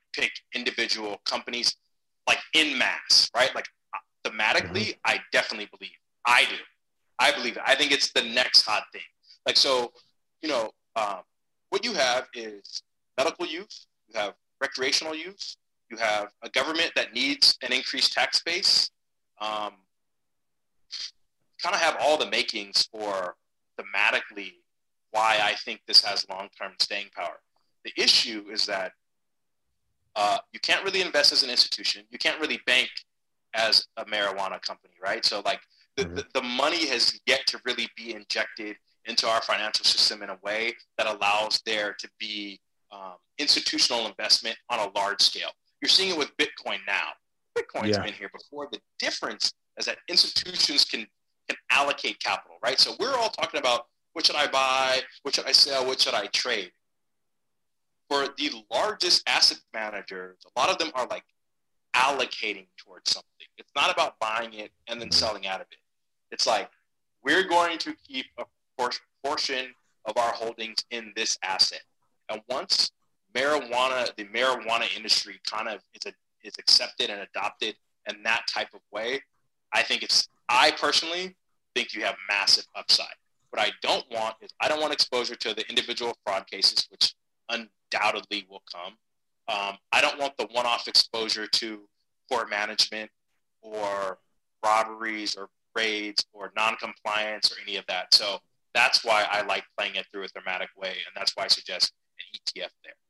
pick individual companies like in mass, right? Like thematically, mm-hmm. I definitely believe. I do. I believe it. I think it's the next hot thing. Like, so, you know, um, what you have is medical use, you have recreational use, you have a government that needs an increased tax base. Um, kind of have all the makings for thematically why I think this has long-term staying power. The issue is that uh, you can't really invest as an institution. You can't really bank as a marijuana company, right? So like the, mm-hmm. the, the money has yet to really be injected into our financial system in a way that allows there to be um, institutional investment on a large scale. You're seeing it with Bitcoin now. Bitcoin's yeah. been here before. The difference is that institutions can can allocate capital, right? So we're all talking about what should I buy, what should I sell, what should I trade? For the largest asset managers, a lot of them are like allocating towards something. It's not about buying it and then selling out of it. It's like, we're going to keep a portion of our holdings in this asset. And once marijuana, the marijuana industry kind of is, a, is accepted and adopted in that type of way, I think it's, I personally think you have massive upside. What I don't want is, I don't want exposure to the individual fraud cases, which undoubtedly will come. Um, I don't want the one-off exposure to poor management or robberies or raids or non-compliance or any of that. So that's why I like playing it through a thematic way, and that's why I suggest an E T F there.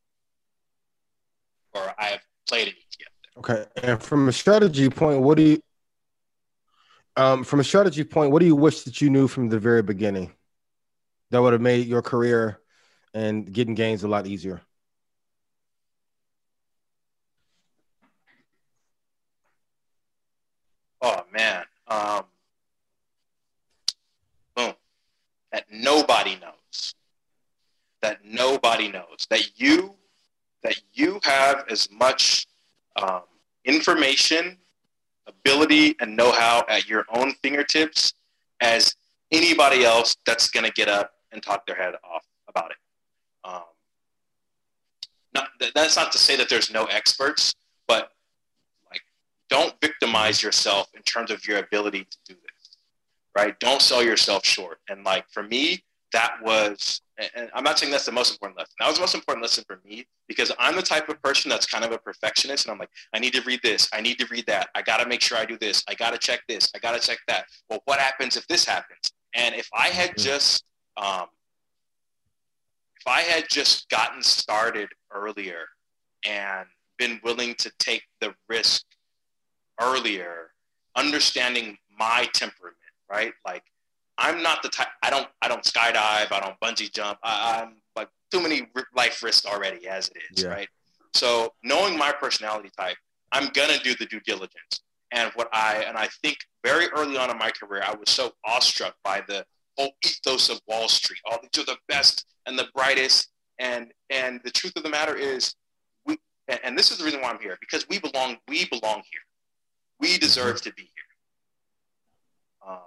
Or I have played an E T F there. Okay, and from a strategy point, what do you, um, from a strategy point, what do you wish that you knew from the very beginning that would have made your career and getting gains a lot easier? Oh man, um, boom. That nobody knows. That nobody knows. That you, that you have as much um, information, ability, and know-how at your own fingertips as anybody else that's going to get up and talk their head off about it. Um, not, that's not to say that there's no experts, but like, don't victimize yourself in terms of your ability to do this, right? Don't sell yourself short. And like, for me, that was, and I'm not saying that's the most important lesson. That was the most important lesson for me, because I'm the type of person that's kind of a perfectionist. And I'm like, I need to read this. I need to read that. I got to make sure I do this. I got to check this. I got to check that. Well, what happens if this happens? And if I had just, um, if I had just gotten started earlier and been willing to take the risk earlier, understanding my temperament, right? Like, I'm not the type, I don't, I don't skydive, I don't bungee jump. I, I'm like, too many life risks already as it is, yeah. right? So knowing my personality type, I'm gonna do the due diligence. And what I, and I think very early on in my career, I was so awestruck by the whole ethos of Wall Street. All these are the best and the brightest. And, and the truth of the matter is, we, and this is the reason why I'm here, because we belong, we belong here. We deserve to be here. Um,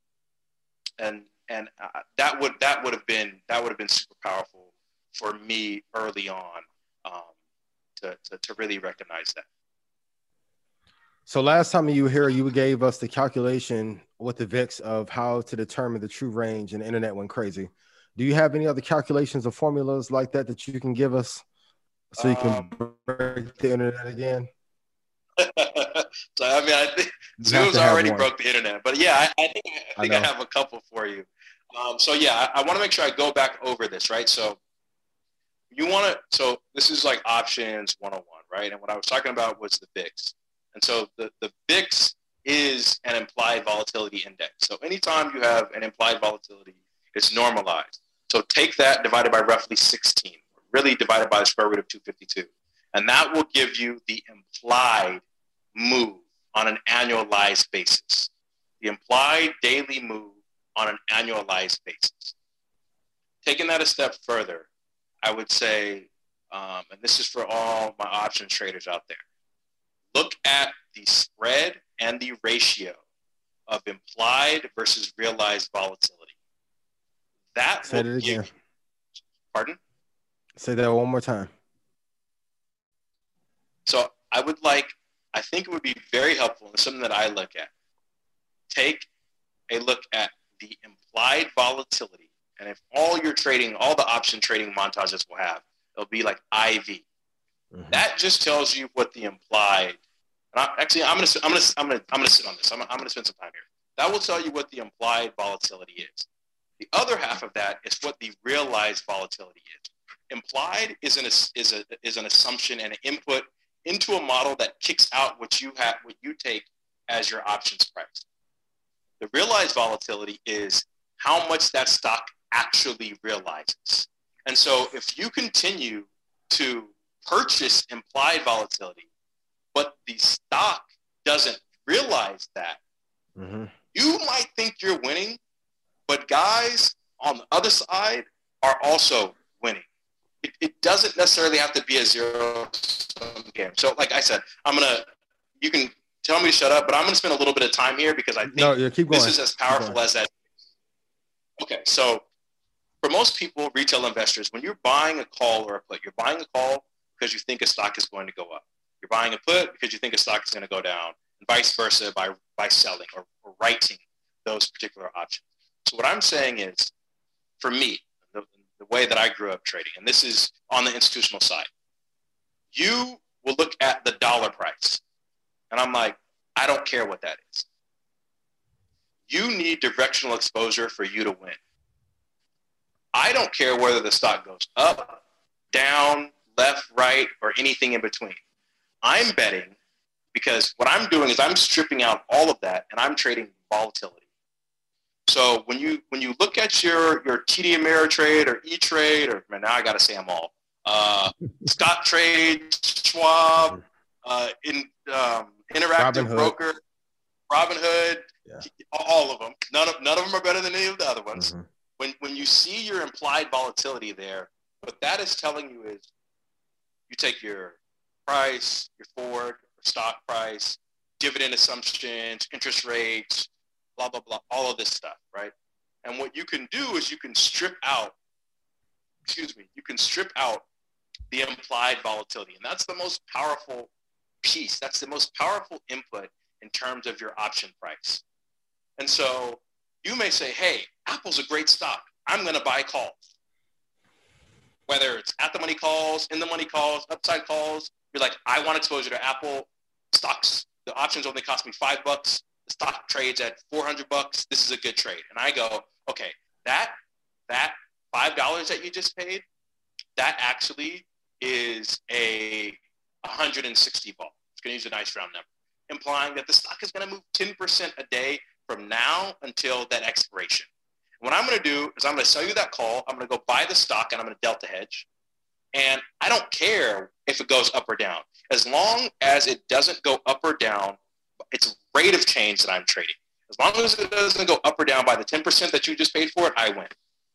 and, and uh, that would, that would have been, that would have been super powerful for me early on, um, to, to, to really recognize that. So last time you were here, you gave us the calculation with the V I X of how to determine the true range, and the internet went crazy. Do you have any other calculations or formulas like that that you can give us so you can um, break the internet again? So, I mean, I think Zoom's already broke the internet, but yeah, I, I think, I, think I, I have a couple for you. Um, so yeah, I, I want to make sure I go back over this, right? So you want to, so this is like options one oh one, right? And what I was talking about was the V I X. And so the, the V I X is an implied volatility index. So anytime you have an implied volatility, it's normalized. So take that divided by roughly sixteen, really divided by the square root of two hundred fifty-two. And that will give you the implied move on an annualized basis. The implied daily move on an annualized basis. Taking that a step further, I would say, um, and this is for all my options traders out there, look at the spread and the ratio of implied versus realized volatility. That Say will it give again. you, pardon? Say that one more time. So I would like, I think it would be very helpful and something that I look at. Take a look at the implied volatility. And if all your trading, all the option trading montages will have, it'll be like I V. Mm-hmm. That just tells you what the implied. And I, actually, I'm gonna, I'm gonna, I'm gonna, I'm gonna sit on this. I'm, I'm gonna spend some time here. That will tell you what the implied volatility is. The other half of that is what the realized volatility is. Implied is an is a is an assumption and an input into a model that kicks out what you have, what you take as your options price. The realized volatility is how much that stock actually realizes. And so if you continue to purchase implied volatility, but the stock doesn't realize that, mm-hmm. you might think you're winning, but guys on the other side are also winning. It, it doesn't necessarily have to be a zero-sum game. So like I said, I'm going to, you can tell me to shut up, but I'm going to spend a little bit of time here because I think no, yeah, keep going. This is as powerful as that. Okay, so for most people, retail investors, when you're buying a call or a put, you're buying a call because you think a stock is going to go up. You're buying a put because you think a stock is going to go down, and vice versa by, by selling or, or writing those particular options. So what I'm saying is, for me, the, the way that I grew up trading, and this is on the institutional side, you will look at the dollar price. And I'm like, I don't care what that is. You need directional exposure for you to win. I don't care whether the stock goes up, down, left, right, or anything in between. I'm betting because what I'm doing is I'm stripping out all of that and I'm trading volatility. So when you when you look at your, your T D Ameritrade or E-Trade, or man, now I got to say them all, uh, Scott Trade, Schwab, uh, in, um, Interactive Robinhood. Broker, Robinhood, yeah. all of them. None of none of them are better than any of the other ones. Mm-hmm. When when you see your implied volatility there, what that is telling you is you take your price, your forward, your stock price, dividend assumptions, interest rates, blah, blah, blah, all of this stuff, right? And what you can do is you can strip out, excuse me, you can strip out the implied volatility. And that's the most powerful piece. That's the most powerful input in terms of your option price. And so you may say, hey, Apple's a great stock. I'm going to buy calls. Whether it's at the money calls, in the money calls, upside calls, you're like, I want exposure to Apple stocks. The options only cost me five bucks. The stock trades at four hundred bucks. This is a good trade. And I go, okay, that, that five dollars that you just paid, that actually is a one hundred sixty ball. It's going to use a nice round number, implying that the stock is going to move ten percent a day from now until that expiration. What I'm going to do is I'm going to sell you that call. I'm going to go buy the stock and I'm going to delta hedge. And I don't care if it goes up or down. As long as it doesn't go up or down, it's rate of change that I'm trading. As long as it doesn't go up or down by the ten percent that you just paid for it, I win.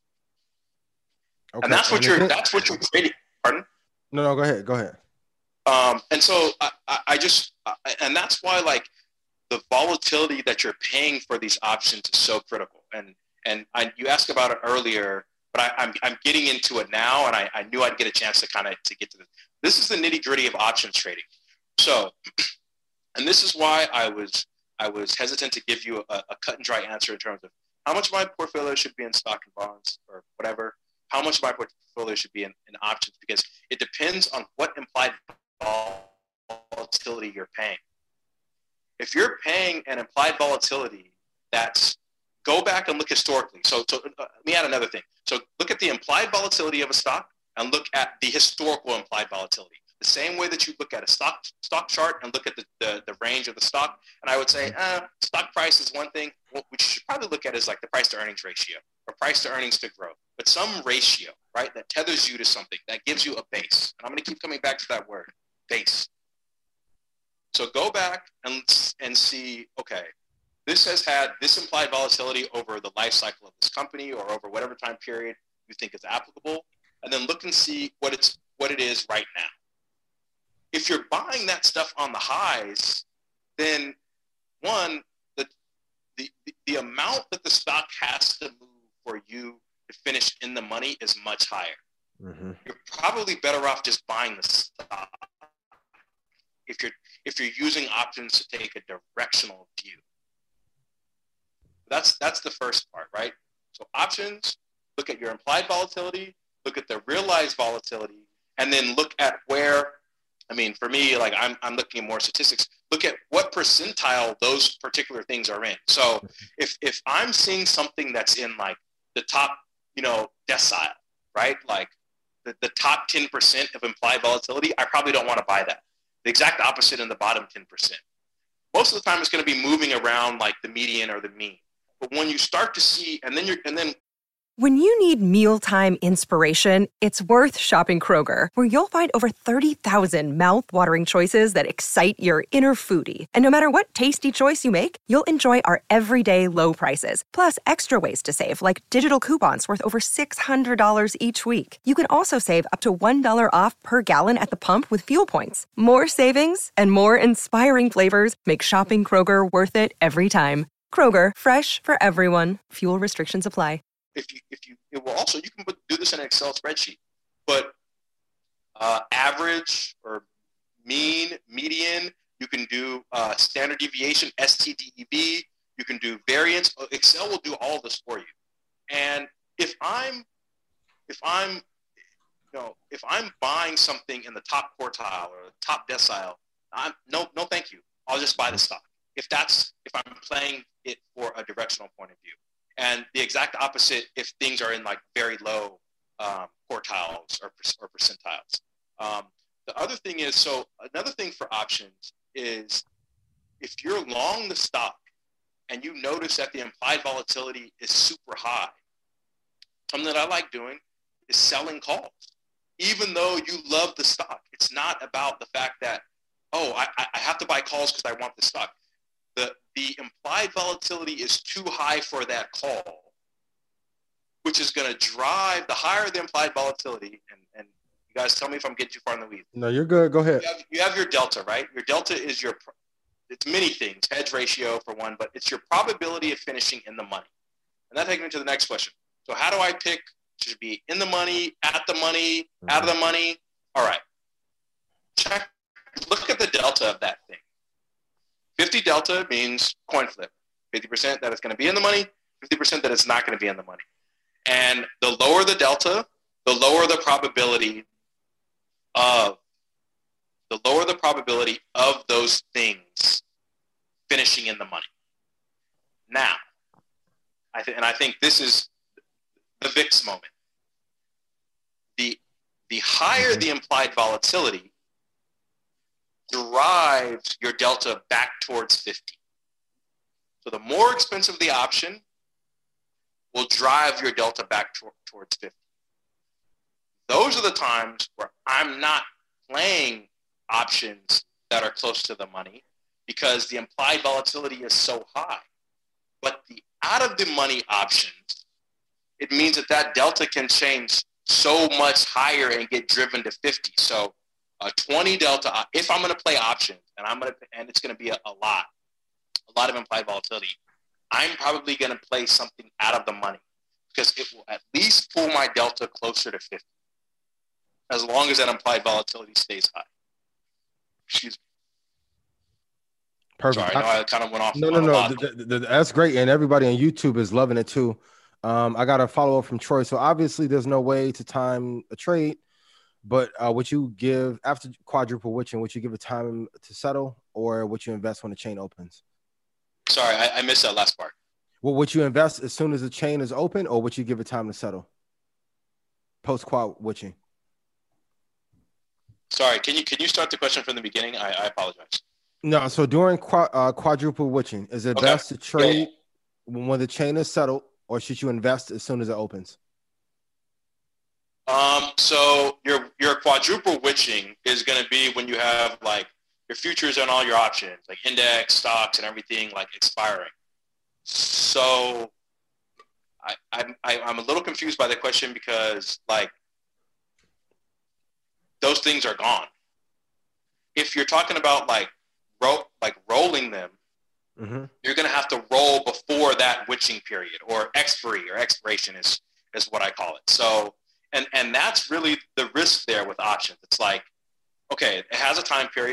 Okay. And that's what and you're, that's what you're trading. Pardon? No, no, go ahead. Go ahead. Um, and so I, I, I just, I, and that's why like the volatility that you're paying for these options is so critical. And, and I, you asked about it earlier, but I, I'm, I'm getting into it now. And I, I knew I'd get a chance to kind of, to get to this. This is the nitty gritty of options trading. So, and this is why I was, I was hesitant to give you a, a cut and dry answer in terms of how much of my portfolio should be in stock and bonds or whatever, how much of my portfolio should be in, in options, because it depends on what implied volatility you're paying. If you're paying an implied volatility that's, go back and look historically. So, so uh, let me add another thing. So look at the implied volatility of a stock and look at the historical implied volatility. The same way that you look at a stock stock chart and look at the, the, the range of the stock. And I would say, uh, stock price is one thing. What we should probably look at is like the price to earnings ratio or price to earnings to growth. But some ratio, right, that tethers you to something, that gives you a base. And I'm going to keep coming back to that word, base. So go back and, and see, okay, this has had this implied volatility over the life cycle of this company or over whatever time period you think is applicable, and then look and see what it's what it is right now. If you're buying that stuff on the highs, then one, the the, the amount that the stock has to move for you to finish in the money is much higher. Mm-hmm. You're probably better off just buying the stock. if you're if you're using options to take a directional view. That's that's the first part, right? So options, look at your implied volatility, look at the realized volatility, and then look at where, I mean, for me, like I'm I'm looking at more statistics. Look at what percentile those particular things are in. So if if I'm seeing something that's in like the top, you know, decile, right? Like the, the top ten percent of implied volatility, I probably don't want to buy that. The exact opposite in the bottom ten percent. Most of the time it's going to be moving around like the median or the mean. But when you start to see, and then you're, and then When you need mealtime inspiration, it's worth shopping Kroger, where you'll find over thirty thousand mouth-watering choices that excite your inner foodie. And no matter what tasty choice you make, you'll enjoy our everyday low prices, plus extra ways to save, like digital coupons worth over six hundred dollars each week. You can also save up to one dollar off per gallon at the pump with fuel points. More savings and more inspiring flavors make shopping Kroger worth it every time. Kroger, fresh for everyone. Fuel restrictions apply. if you if you it will also, you can put, do this in an Excel spreadsheet, but uh, average or mean, median, you can do uh, standard deviation, S T D E V, you can do variance. Excel will do all of this for you. And if I'm if I'm you know if I'm buying something in the top quartile or the top decile, I'm no no thank you. I'll just buy the stock. If that's if I'm playing it for a directional point of view. And the exact opposite if things are in like very low um, quartiles or, or percentiles. Um, the other thing is, so another thing for options is if you're long the stock and you notice that the implied volatility is super high, something that I like doing is selling calls. Even though you love the stock, it's not about the fact that, oh, I, I have to buy calls because I want the stock. The, the implied volatility is too high for that call, which is going to drive the higher the implied volatility. And, and you guys tell me if I'm getting too far in the weeds. No, you're good. Go ahead. You have, you have your delta, right? Your delta is your, it's many things, hedge ratio for one, but it's your probability of finishing in the money. And that takes me to the next question. So how do I pick, should it be in the money, at the money, mm-hmm. out of the money? All right. Check, look at the delta of that thing. fifty delta means coin flip. fifty percent that it's going to be in the money, fifty percent that it's not going to be in the money. And the lower the delta, the lower the probability of the lower the probability of those things finishing in the money. Now, I th- and I think this is the V I X moment. The the higher the implied volatility drives your delta back towards fifty. So the more expensive the option will drive your delta back to- towards fifty. Those are the times where I'm not playing options that are close to the money because the implied volatility is so high. But the out of the money options, it means that that delta can change so much higher and get driven to fifty. So a twenty delta, if I'm going to play options and I'm going to, and it's going to be a, a lot, a lot of implied volatility, I'm probably going to play something out of the money because it will at least pull my delta closer to fifty, as long as that implied volatility stays high. Excuse me. Perfect. Sorry, I know I kind of went off. No, no, no. The, the, the, that's great, and everybody on YouTube is loving it too. Um, I got a follow up from Troy. So obviously, there's no way to time a trade. But uh, would you give, after quadruple witching, would you give a time to settle or would you invest when the chain opens? Sorry, I, I missed that last part. Well, would you invest as soon as the chain is open or would you give it time to settle? Post quad witching. Sorry, can you can you start the question from the beginning? I, I apologize. No, so during qu- uh, quadruple witching, is it okay. best to trade yeah. when the chain is settled or should you invest as soon as it opens? Um, so your your quadruple witching is going to be when you have like your futures and all your options, like index, stocks, and everything like expiring. So I, I, I I'm a little confused by the question because like those things are gone. If you're talking about like ro- like rolling them, mm-hmm. you're going to have to roll before that witching period or expiry or expiration is is what I call it. So. And and that's really the risk there with options. It's like, okay, it has a time period.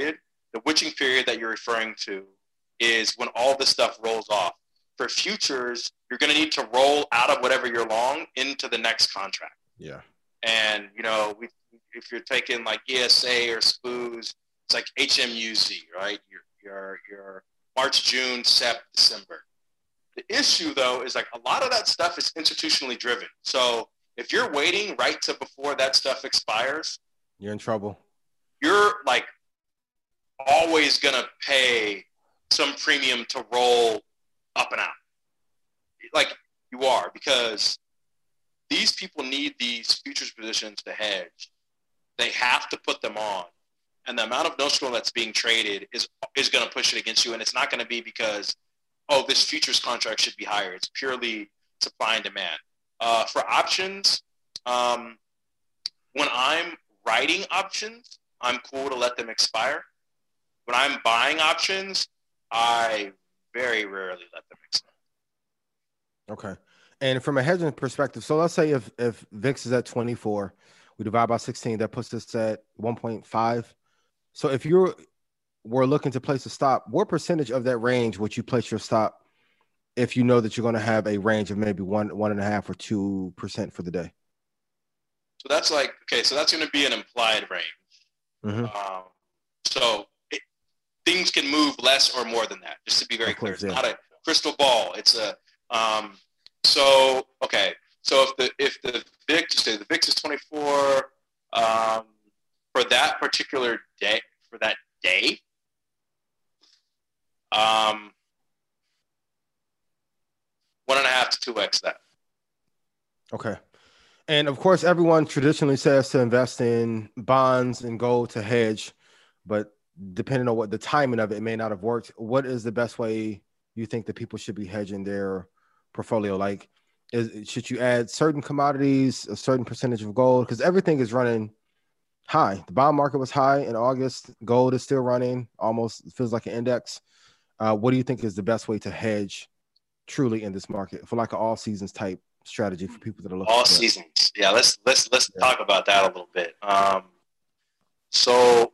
the witching period that you're referring to is when all this stuff rolls off. For futures, you're going to need to roll out of whatever you're long into the next contract. Yeah. And, you know, we, if you're taking like E S A or S P Ys, it's like H M U Z, right? Your, your, your March, June, Sep, December. The issue, though, is like a lot of that stuff is institutionally driven. So if you're waiting right to before that stuff expires, you're in trouble. You're like always going to pay some premium to roll up and out. Like you are, because these people need these futures positions to hedge. They have to put them on. And the amount of notional that's being traded is is going to push it against you. And it's not going to be because, oh, this futures contract should be higher. It's purely supply and demand. Uh, for options, um, when I'm writing options, I'm cool to let them expire. When I'm buying options, I very rarely let them expire. Okay. And from a hedging perspective, so let's say if, if V I X is at twenty-four, we divide by sixteen, that puts us at one point five. So if you were looking to place a stop, what percentage of that range would you place your stop if you know that you're going to have a range of maybe one, one and a half or two percent for the day? So that's like, okay, so that's going to be an implied range. Mm-hmm. Um, so it, things can move less or more than that, just to be very course, clear. It's yeah. not a crystal ball. It's a, um, so, okay. So if the, if the V I X, say the V I X is twenty-four, um, for that particular day, for that day, um, one and a half to two X that. Okay. And of course, everyone traditionally says to invest in bonds and gold to hedge, but depending on what the timing of it, it may not have worked. What is the best way you think that people should be hedging their portfolio? Like, is, should you add certain commodities, a certain percentage of gold? Because everything is running high. The bond market was high in August. Gold is still running, almost feels like an index. Uh, what do you think is the best way to hedge truly in this market for like an all seasons type strategy for people that are looking all for seasons? Yeah, let's let's let's Yeah. talk about that a little bit. Um, so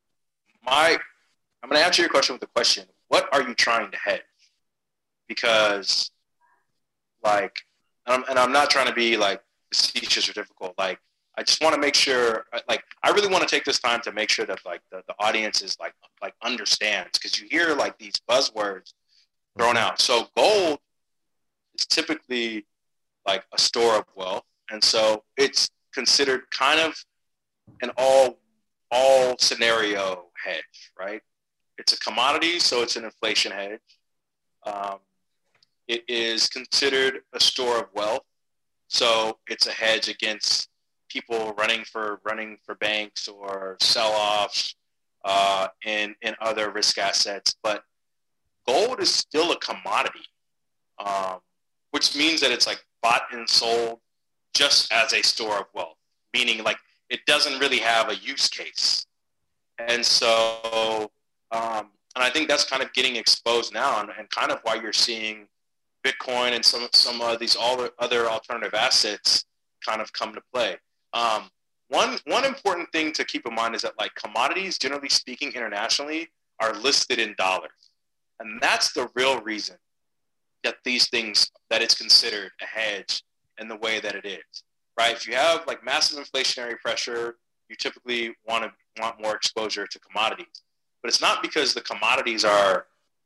my I'm going to answer your question with the question: what are you trying to hedge? Because, like, and I'm, and I'm not trying to be like facetious or difficult. Like, I just want to make sure, like, I really want to take this time to make sure that like the, the audience is like like understands, because you hear like these buzzwords thrown Mhm. out. So gold is typically like a store of wealth, and so it's considered kind of an all all scenario hedge, right? It's a commodity, so it's an inflation hedge. Um, it is considered a store of wealth, so it's a hedge against people running for running for banks or sell-offs uh, in in other risk assets. But gold is still a commodity, um, which means that it's like bought and sold just as a store of wealth, meaning like it doesn't really have a use case. And so, um, and I think that's kind of getting exposed now, and, and kind of why you're seeing Bitcoin and some some of these all other alternative assets kind of come to play. Um, one one important thing to keep in mind is that like commodities, generally speaking, internationally, are listed in dollars, and that's the real reason that these things that it's considered a hedge in the way that it is, right? If you have like massive inflationary pressure, you typically want to want more exposure to commodities, but it's not because the commodities are.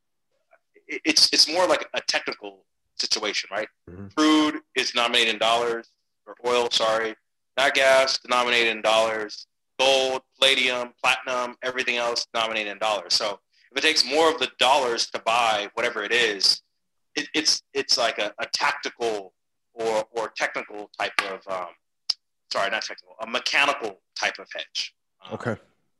It's it's more like a technical situation, right? Mm-hmm. Crude is denominated in dollars, or oil, sorry. Nat gas denominated in dollars. Gold, palladium, platinum, everything else denominated in dollars. So if it takes more of the dollars to buy whatever it is, it, it's it's like a, a tactical or or technical type of um, sorry, not technical, a mechanical type of hedge. Um, Okay.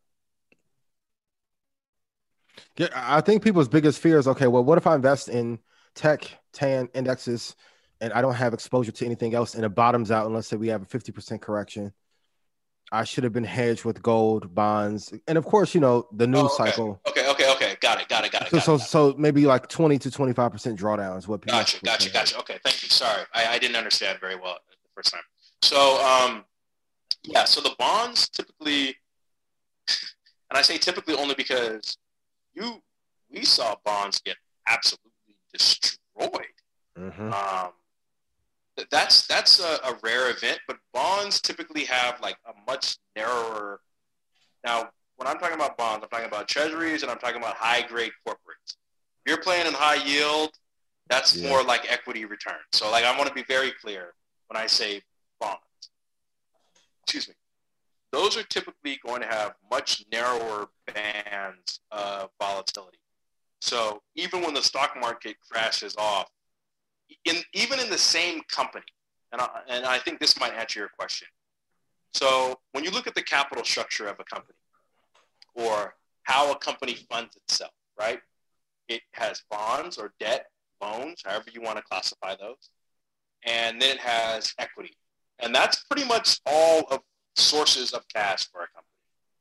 Yeah, I think people's biggest fear is, okay, well, what if I invest in tech, tan indexes, and I don't have exposure to anything else, and it bottoms out, and let's say we have a fifty percent correction. I should have been hedged with gold, bonds, and of course, you know, the news oh, okay. cycle. Okay, okay, okay. Got it, got it, got it. So, got so, it, got so maybe like twenty to twenty-five percent drawdown is what people. Gotcha, gotcha, gotcha. Okay, thank you. Sorry, I, I didn't understand very well the first time. So, um, yeah, so the bonds typically, And I say typically only because you we saw bonds get absolutely destroyed. Mm-hmm. Um, that's that's a, a rare event, but bonds typically have like a much narrower. Now, when I'm talking about bonds, I'm talking about treasuries and I'm talking about high grade corporates. If you're playing in high yield, that's Yeah. more like equity return. So like I want to be very clear when I say bonds. Excuse me. Those are typically going to have much narrower bands of volatility. So even when the stock market crashes off, in even in the same company, and I, and I think this might answer your question. So when you look at the capital structure of a company or how a company funds itself, right? It has bonds or debt, loans, however you want to classify those. And then it has equity. And that's pretty much all of sources of cash for a company.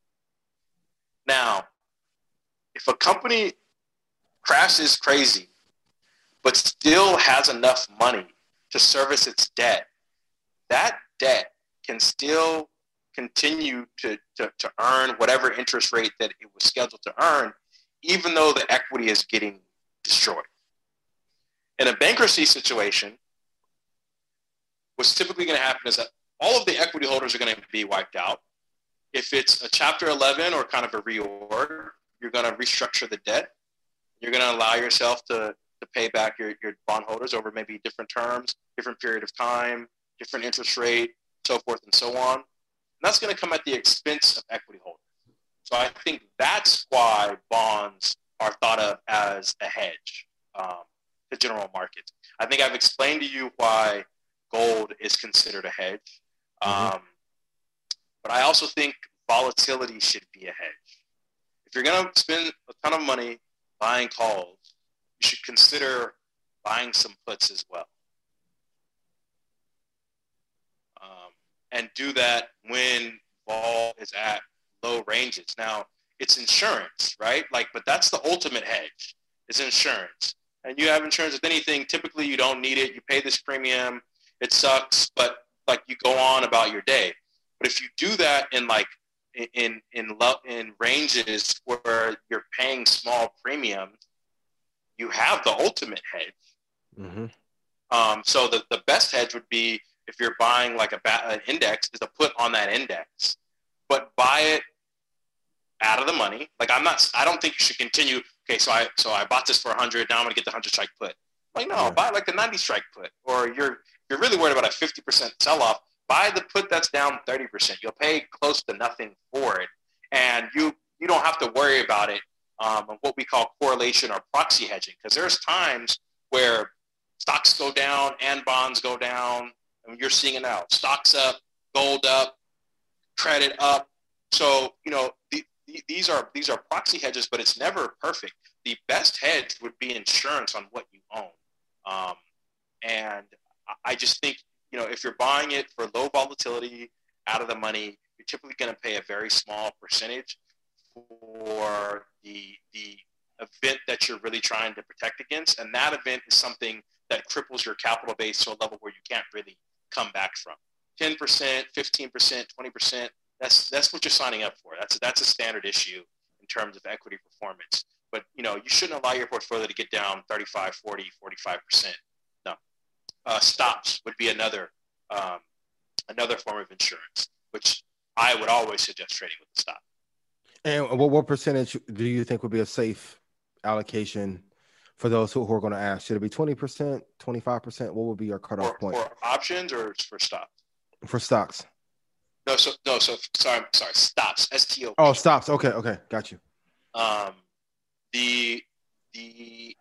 Now, if a company crashes crazy, but still has enough money to service its debt, that debt can still continue to, to, to earn whatever interest rate that it was scheduled to earn, even though the equity is getting destroyed. In a bankruptcy situation, what's typically going to happen is that all of the equity holders are going to be wiped out. If it's a Chapter eleven or kind of a reorg, you're going to restructure the debt. You're going to allow yourself to, to pay back your, your bondholders over maybe different terms, different period of time, different interest rate, so forth and so on. And that's going to come at the expense of equity holders. So I think that's why bonds are thought of as a hedge um, to general markets. I think I've explained to you why gold is considered a hedge. Mm-hmm. Um, but I also think volatility should be a hedge. If you're going to spend a ton of money buying calls, you should consider buying some puts as well. Um, and do that when vol is at low ranges. Now, it's insurance, right? Like, but that's the ultimate hedge, is insurance. And you have insurance with anything. Typically, you don't need it. You pay this premium. It sucks, but like you go on about your day. But if you do that in like in in in, in ranges where you're paying small premiums, you have the ultimate hedge. Mm-hmm. Um, so the, the best hedge would be if you're buying like a ba- an index, is to put on that index, but buy it out of the money. Like I'm not, I don't think you should continue. Okay, so I so I bought this for one hundred. Now I'm gonna get the one hundred strike put. Like no, Yeah. buy like the ninety strike put. Or you're you're really worried about a fifty percent sell off. Buy the put that's down thirty percent. You'll pay close to nothing for it, and you you don't have to worry about it. Um, what we call correlation or proxy hedging, because there's times where stocks go down and bonds go down, and you're seeing it now. Stocks up, gold up, credit up. So you know the, the, these are these are proxy hedges, but it's never perfect. The best hedge would be insurance on what you own, um, and I just think you know if you're buying it for low volatility, out of the money, you're typically going to pay a very small percentage for the the event that you're really trying to protect against, and that event is something that cripples your capital base to a level where you can't really come back from. ten percent, fifteen percent, twenty percent, that's that's what you're signing up for. That's that's a standard issue in terms of equity performance. But you know, you shouldn't allow your portfolio to get down thirty-five, forty, forty-five percent. No. Uh, stops would be another um, another form of insurance, which I would always suggest trading with the stop. And what, what percentage do you think would be a safe allocation for those who, who are going to ask? Should it be twenty percent, twenty-five percent? What would be your cutoff For, point? for options or for stops? For stocks. No, so no, so sorry, sorry, stops. S T O P. Oh, stops. Okay, okay, got you. Um, the the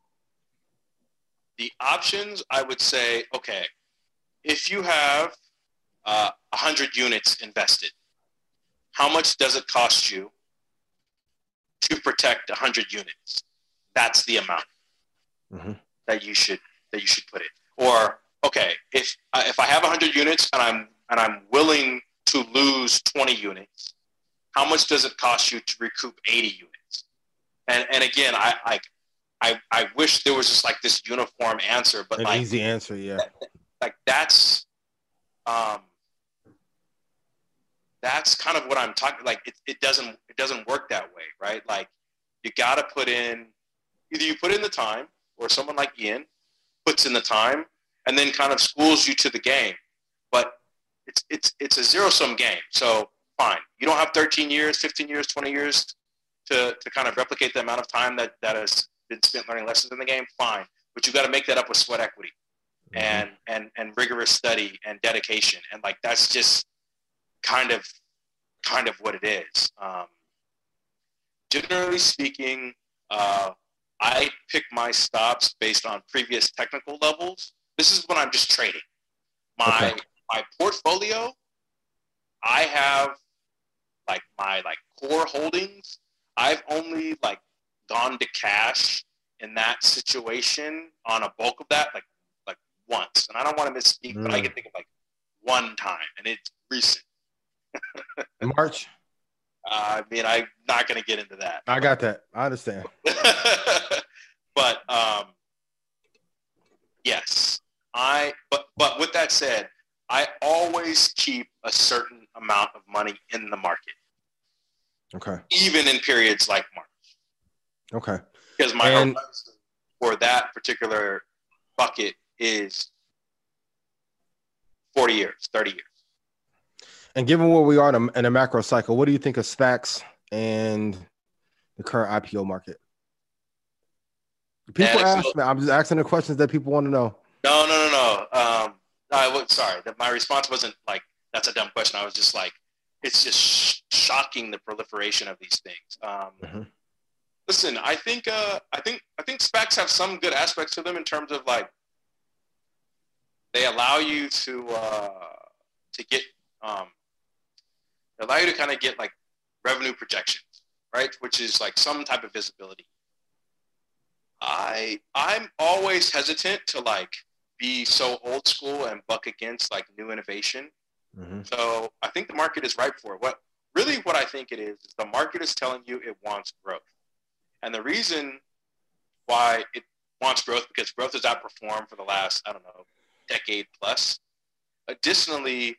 the options, I would say, okay, if you have uh, one hundred units invested, how much does it cost you to protect one hundred units? That's the amount Mm-hmm. that you should that you should put it. Or okay, if uh, if I have one hundred units and I'm and I'm willing to lose twenty units, how much does it cost you to recoup eighty units? And and again, I I I, I wish there was just like this uniform answer, but An like easy answer, yeah. like that's um that's kind of what I'm talking. Like it, it doesn't it doesn't work that way, right? Like you got to put in either you put in the time, or someone like Ian puts in the time, and then kind of schools you to the game. But it's it's it's a zero sum game. So fine, you don't have thirteen years, fifteen years, twenty years to to kind of replicate the amount of time that that has been spent learning lessons in the game. Fine, but you got to make that up with sweat equity. And, and and rigorous study and dedication, and like that's just kind of kind of what it is. Um, generally speaking, uh, I pick my stops based on previous technical levels. This is when I'm just trading. My okay. my portfolio, I have like my like core holdings. I've only like gone to cash in that situation on a bulk of that, like. once, and I don't want to misspeak, mm. but I can think of like one time, and it's recent. March? Uh, I mean, I'm not going to get into that. I got that. I understand. But um, yes, I. But but with that said, I always keep a certain amount of money in the market. Okay. Even in periods like March. Okay. Because my and- horizon for that particular bucket is forty years, thirty years. And given where we are in a, in a macro cycle, what do you think of SPACs and the current I P O market? People and ask me. I'm just asking the questions that people want to know. No, no, no, no. Um, I was sorry. That my response wasn't like that's a dumb question. I was just like, it's just sh- shocking the proliferation of these things. Um, mm-hmm. Listen, I think, uh, I think, I think SPACs have some good aspects to them in terms of like they allow you to uh, to get um, they allow you to kind of get like revenue projections, right? Which is like some type of visibility. I I'm always hesitant to like be so old school and buck against like new innovation. Mm-hmm. So I think the market is ripe for it. What really what I think it is is the market is telling you it wants growth. And the reason why it wants growth, because growth has outperformed for the last, I don't know, decade plus. Additionally,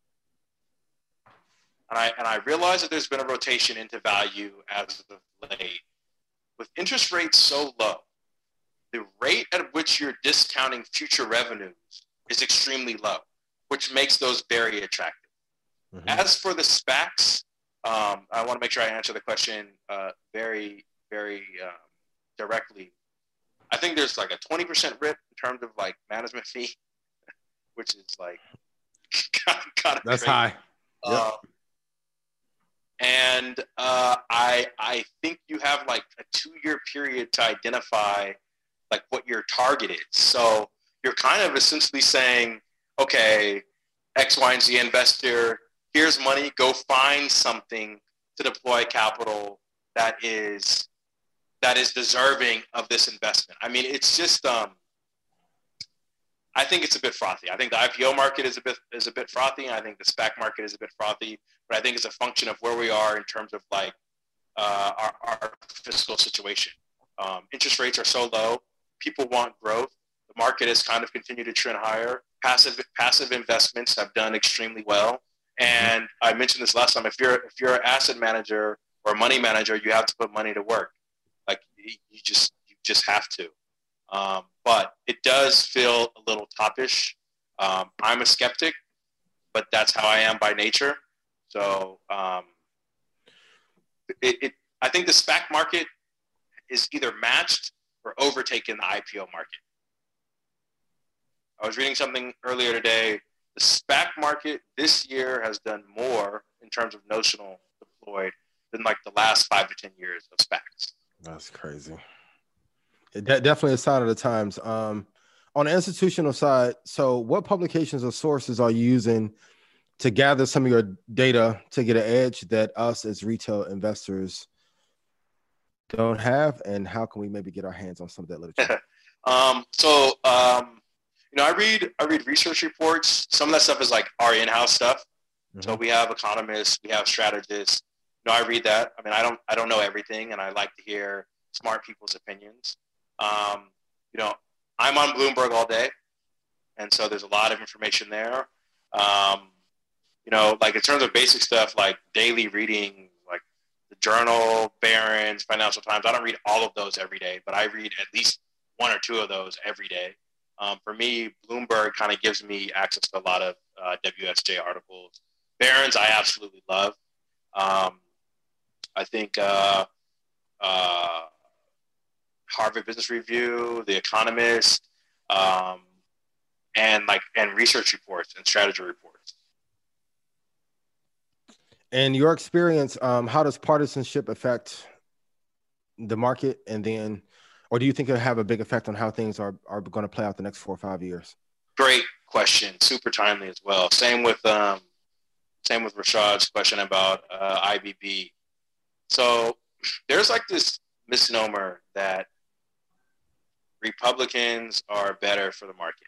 and I and I realize that there's been a rotation into value as of late. With interest rates so low, the rate at which you're discounting future revenues is extremely low, which makes those very attractive. Mm-hmm. As for the SPACs, um, I want to make sure I answer the question uh, very, very um, directly. I think there's like a twenty percent rip in terms of like management fee, which is like kind of that's crazy. High. Um, yep. And uh, I I think you have like a two-year period to identify like what your target is. So you're kind of essentially saying, okay, X, Y, and Z investor, here's money, go find something to deploy capital that is that is deserving of this investment. I mean, it's just um, I think it's a bit frothy. I think the I P O market is a bit is a bit frothy. I think the SPAC market is a bit frothy, but I think it's a function of where we are in terms of like uh, our, our fiscal situation. Um, interest rates are so low. People want growth. The market has kind of continued to trend higher. Passive passive investments have done extremely well. And I mentioned this last time. If you're if you're an asset manager or a money manager, you have to put money to work. Like you just you just have to. Um, but it does feel a little toppish. Um, I'm a skeptic, but that's how I am by nature. So um, it, it, I think the SPAC market is either matched or overtaken the I P O market. I was reading something earlier today. The SPAC market this year has done more in terms of notional deployed than like the last five to ten years of SPACs. That's crazy. It de- definitely a sign of the times. Um, on the institutional side, so what publications or sources are you using to gather some of your data to get an edge that us as retail investors don't have, and how can we maybe get our hands on some of that literature? um, so, um, you know, I read I read research reports. Some of that stuff is like our in-house stuff. Mm-hmm. So we have economists, we have strategists. You know, I read that. I mean, I don't I don't know everything, and I like to hear smart people's opinions. Um, you know, I'm on Bloomberg all day, and so there's a lot of information there. Um, you know, like in terms of basic stuff, like daily reading, like the Journal, Barron's, Financial Times. I don't read all of those every day, but I read at least one or two of those every day. Um, for me, Bloomberg kind of gives me access to a lot of uh, W S J articles. Barron's, I absolutely love. Um, I think uh, uh, Harvard Business Review, The Economist, um, and like and research reports and strategy reports. In your experience, um, how does partisanship affect the market, and then, or do you think it'll have a big effect on how things are are going to play out the next four or five years? Great question, super timely as well. Same with um, same with Rashad's question about uh, I B B. So there's like this misnomer that Republicans are better for the market,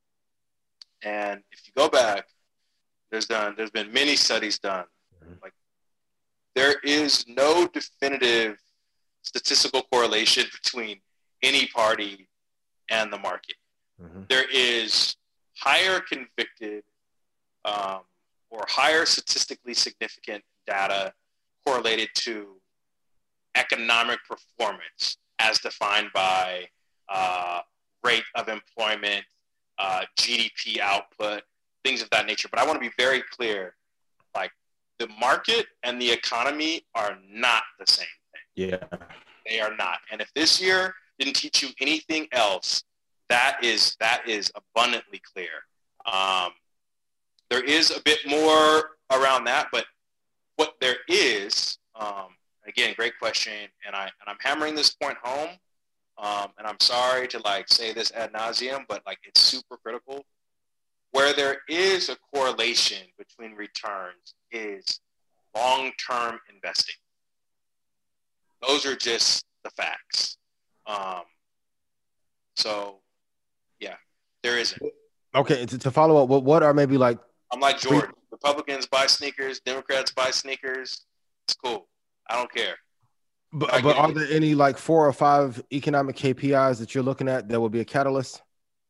and if you go back, there's done there's been many studies done. Like, there is no definitive statistical correlation between any party and the market. Mm-hmm. There is higher convicted um, or higher statistically significant data correlated to economic performance as defined by uh, rate of employment, uh, G D P output, things of that nature. But I want to be very clear, like, the market and the economy are not the same thing. Yeah. They are not. And if this year didn't teach you anything else, that is that is abundantly clear. Um, there is a bit more around that, but what there is, um, again, great question, and I and I'm hammering this point home. Um, and I'm sorry to like say this ad nauseum, but like it's super critical. Where there is a correlation between returns is long-term investing. Those are just the facts. Um, so, yeah, there isn't. Okay, to, to follow up, what, what are maybe like... I'm like Jordan. Republicans buy sneakers. Democrats buy sneakers. It's cool. I don't care. But, but are there any like four or five economic K P Is that you're looking at that will be a catalyst?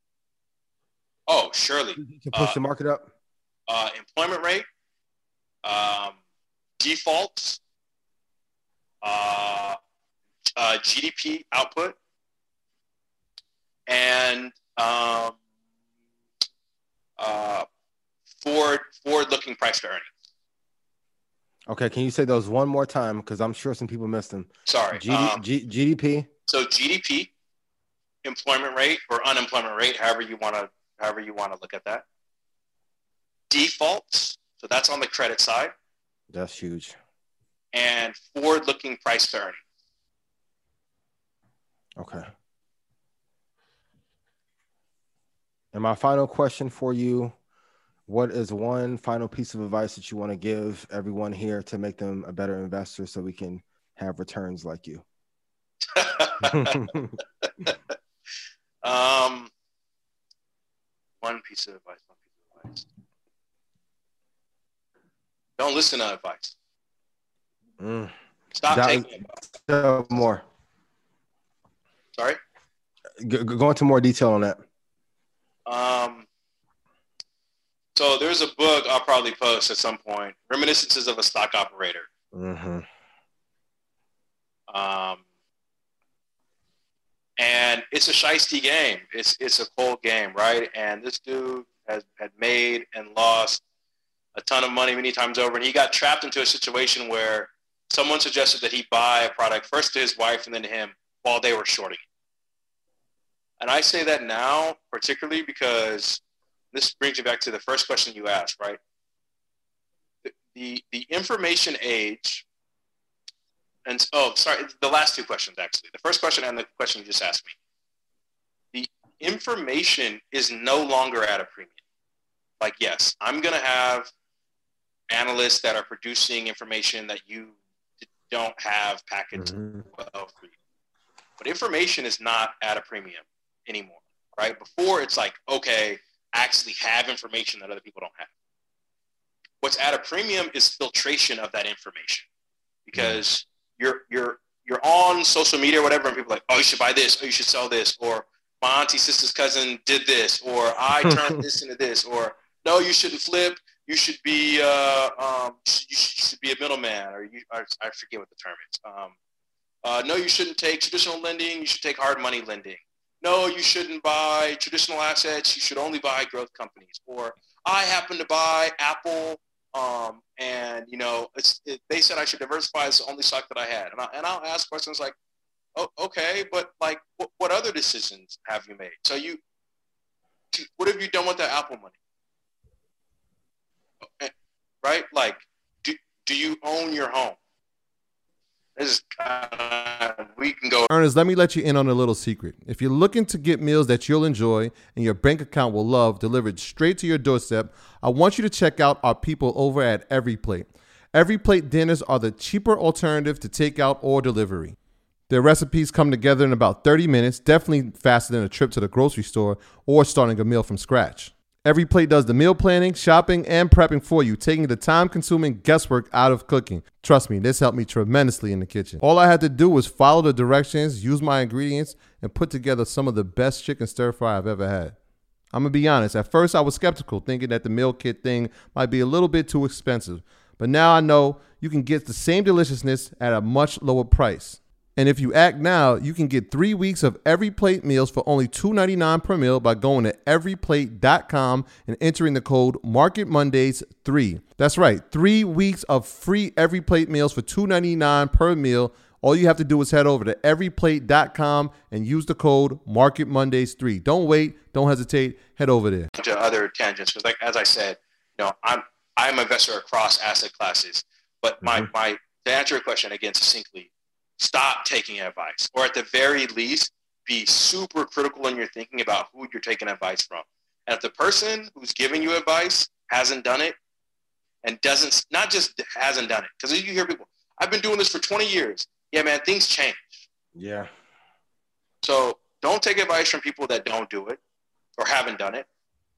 Oh, surely. You can push uh, the market up? Uh, employment rate, um, defaults, uh, uh, G D P output, and um, uh, forward, forward-looking price to earnings. Okay, can you say those one more time? Because I'm sure some people missed them. Sorry. G D, um, G, G D P? So G D P, employment rate or unemployment rate, however you want to however you want to look at that. Defaults, so that's on the credit side. That's huge. And forward-looking price to earnings. Okay. And my final question for you, what is one final piece of advice that you want to give everyone here to make them a better investor so we can have returns like you? um, one piece of advice, one piece of advice. Don't listen to advice. Mm. Stop that taking advice. More. Sorry? Go, go into more detail on that. Um, so there's a book I'll probably post at some point, Reminiscences of a Stock Operator. Mm-hmm. Um, and it's a shiesty game. It's it's a cold game, right? And this dude has had made and lost a ton of money many times over, and he got trapped into a situation where someone suggested that he buy a product first to his wife and then to him while they were shorting it. And I say that now, particularly because this brings you back to the first question you asked, right? The the, the information age. And oh, sorry, the last two questions, actually. The first question and the question you just asked me. The information is no longer at a premium. Like, yes, I'm going to have analysts that are producing information that you don't have packaged mm-hmm. well for you. But information is not at a premium anymore, right? Before, it's like, okay, I actually have information that other people don't have. What's at a premium is filtration of that information. Because mm-hmm. You're you're you're on social media or whatever, and people are like, oh, you should buy this, or you should sell this, or my auntie, sister's cousin did this, or I turned this into this, or no, you shouldn't flip, you should be uh, um, you should be a middleman, or you I, I forget what the term is. Um, uh, no, you shouldn't take traditional lending. You should take hard money lending. No, you shouldn't buy traditional assets. You should only buy growth companies. Or I happen to buy Apple, um, and you know, it's, it, they said I should diversify. It's the only stock that I had, and, I, and I'll ask questions like, "Oh, okay, but like, what, what other decisions have you made? So you, what have you done with the Apple money? Right? Like, do do you own your home? This is uh, we can go. Ernest, let me let you in on a little secret. If you're looking to get meals that you'll enjoy and your bank account will love delivered straight to your doorstep, I want you to check out our people over at Every Plate. Every Plate dinners are the cheaper alternative to takeout or delivery. Their recipes come together in about thirty minutes, definitely faster than a trip to the grocery store or starting a meal from scratch. Every Plate does the meal planning, shopping, and prepping for you, taking the time-consuming guesswork out of cooking. Trust me, this helped me tremendously in the kitchen. All I had to do was follow the directions, use my ingredients, and put together some of the best chicken stir-fry I've ever had. I'm going to be honest, at first I was skeptical, thinking that the meal kit thing might be a little bit too expensive. But now I know you can get the same deliciousness at a much lower price. And if you act now, you can get three weeks of Every Plate meals for only two dollars and ninety-nine cents per meal by going to every plate dot com and entering the code Market Mondays three. That's right, three weeks of free Every Plate meals for two dollars and ninety-nine cents per meal. All you have to do is head over to every plate dot com and use the code Market Mondays three. Don't wait, don't hesitate, head over there. To other tangents, because like as I said, you know, I'm I'm an investor across asset classes, but my mm-hmm. my to answer your question again succinctly. Stop taking advice, or at the very least, be super critical in your thinking about who you're taking advice from. And if the person who's giving you advice hasn't done it and doesn't, not just hasn't done it, because you hear people, I've been doing this for twenty years. Yeah, man, things change. Yeah. So don't take advice from people that don't do it or haven't done it.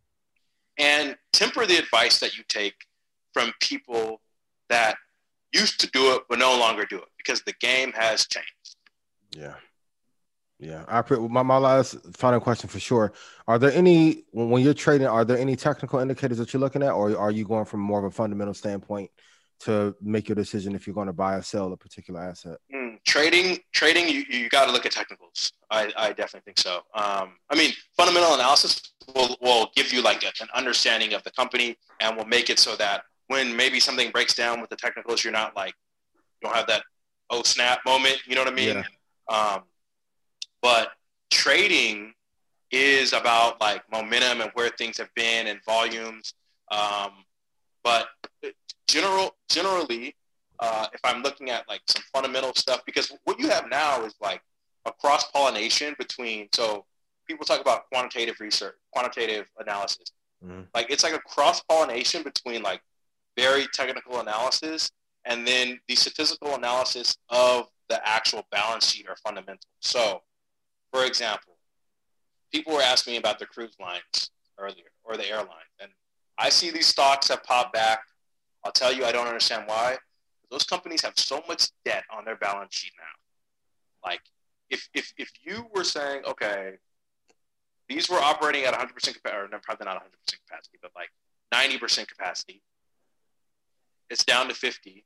And temper the advice that you take from people that used to do it but no longer do it, because the game has changed. Yeah. Yeah. I pre- my, my last final question for sure. Are there any, when, when you're trading, are there any technical indicators that you're looking at, or are you going from more of a fundamental standpoint to make your decision if you're going to buy or sell a particular asset? Mm, trading, trading, you, you got to look at technicals. I, I definitely think so. Um, I mean, fundamental analysis will, will give you like a, an understanding of the company and will make it so that when maybe something breaks down with the technicals, you're not like, you don't have that oh snap moment, you know what I mean? Yeah. Um, but trading is about like momentum and where things have been and volumes. Um, but general, generally, uh, if I'm looking at like some fundamental stuff, because what you have now is like a cross-pollination between, so people talk about quantitative research, quantitative analysis. Mm-hmm. Like it's like a cross-pollination between like very technical analysis and then the statistical analysis of the actual balance sheet or fundamentals. So, for example, people were asking me about the cruise lines earlier or the airlines, and I see these stocks have popped back. I'll tell you, I don't understand why. Those companies have so much debt on their balance sheet now. Like, if if if you were saying, okay, these were operating at one hundred percent capacity, or no, probably not one hundred percent capacity, but like ninety percent capacity, it's down to fifty.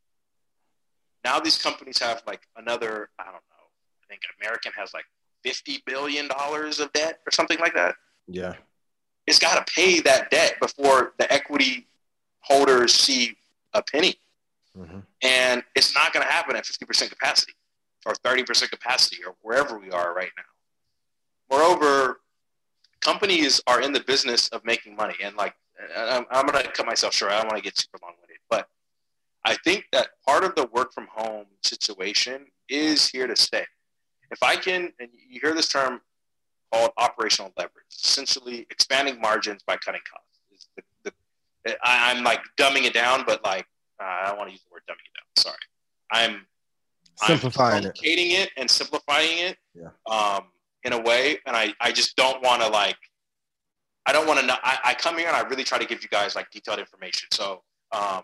Now these companies have like another, I don't know, I think American has like fifty billion dollars of debt or something like that. Yeah. It's got to pay that debt before the equity holders see a penny. Mm-hmm. And it's not going to happen at fifty percent capacity or thirty percent capacity or wherever we are right now. Moreover, companies are in the business of making money. And like, I'm, I'm going to cut myself short. I don't want to get super long-winded, but I think that part of the work from home situation is here to stay. If I can, and you hear this term called operational leverage, essentially expanding margins by cutting costs. The, the, I, I'm like dumbing it down, but like, uh, I don't want to use the word dumbing it down. Sorry. I'm simplifying I'm it. it and simplifying it yeah. um, in a way. And I, I just don't want to like, I don't want to know. I, I come here and I really try to give you guys like detailed information. So, um,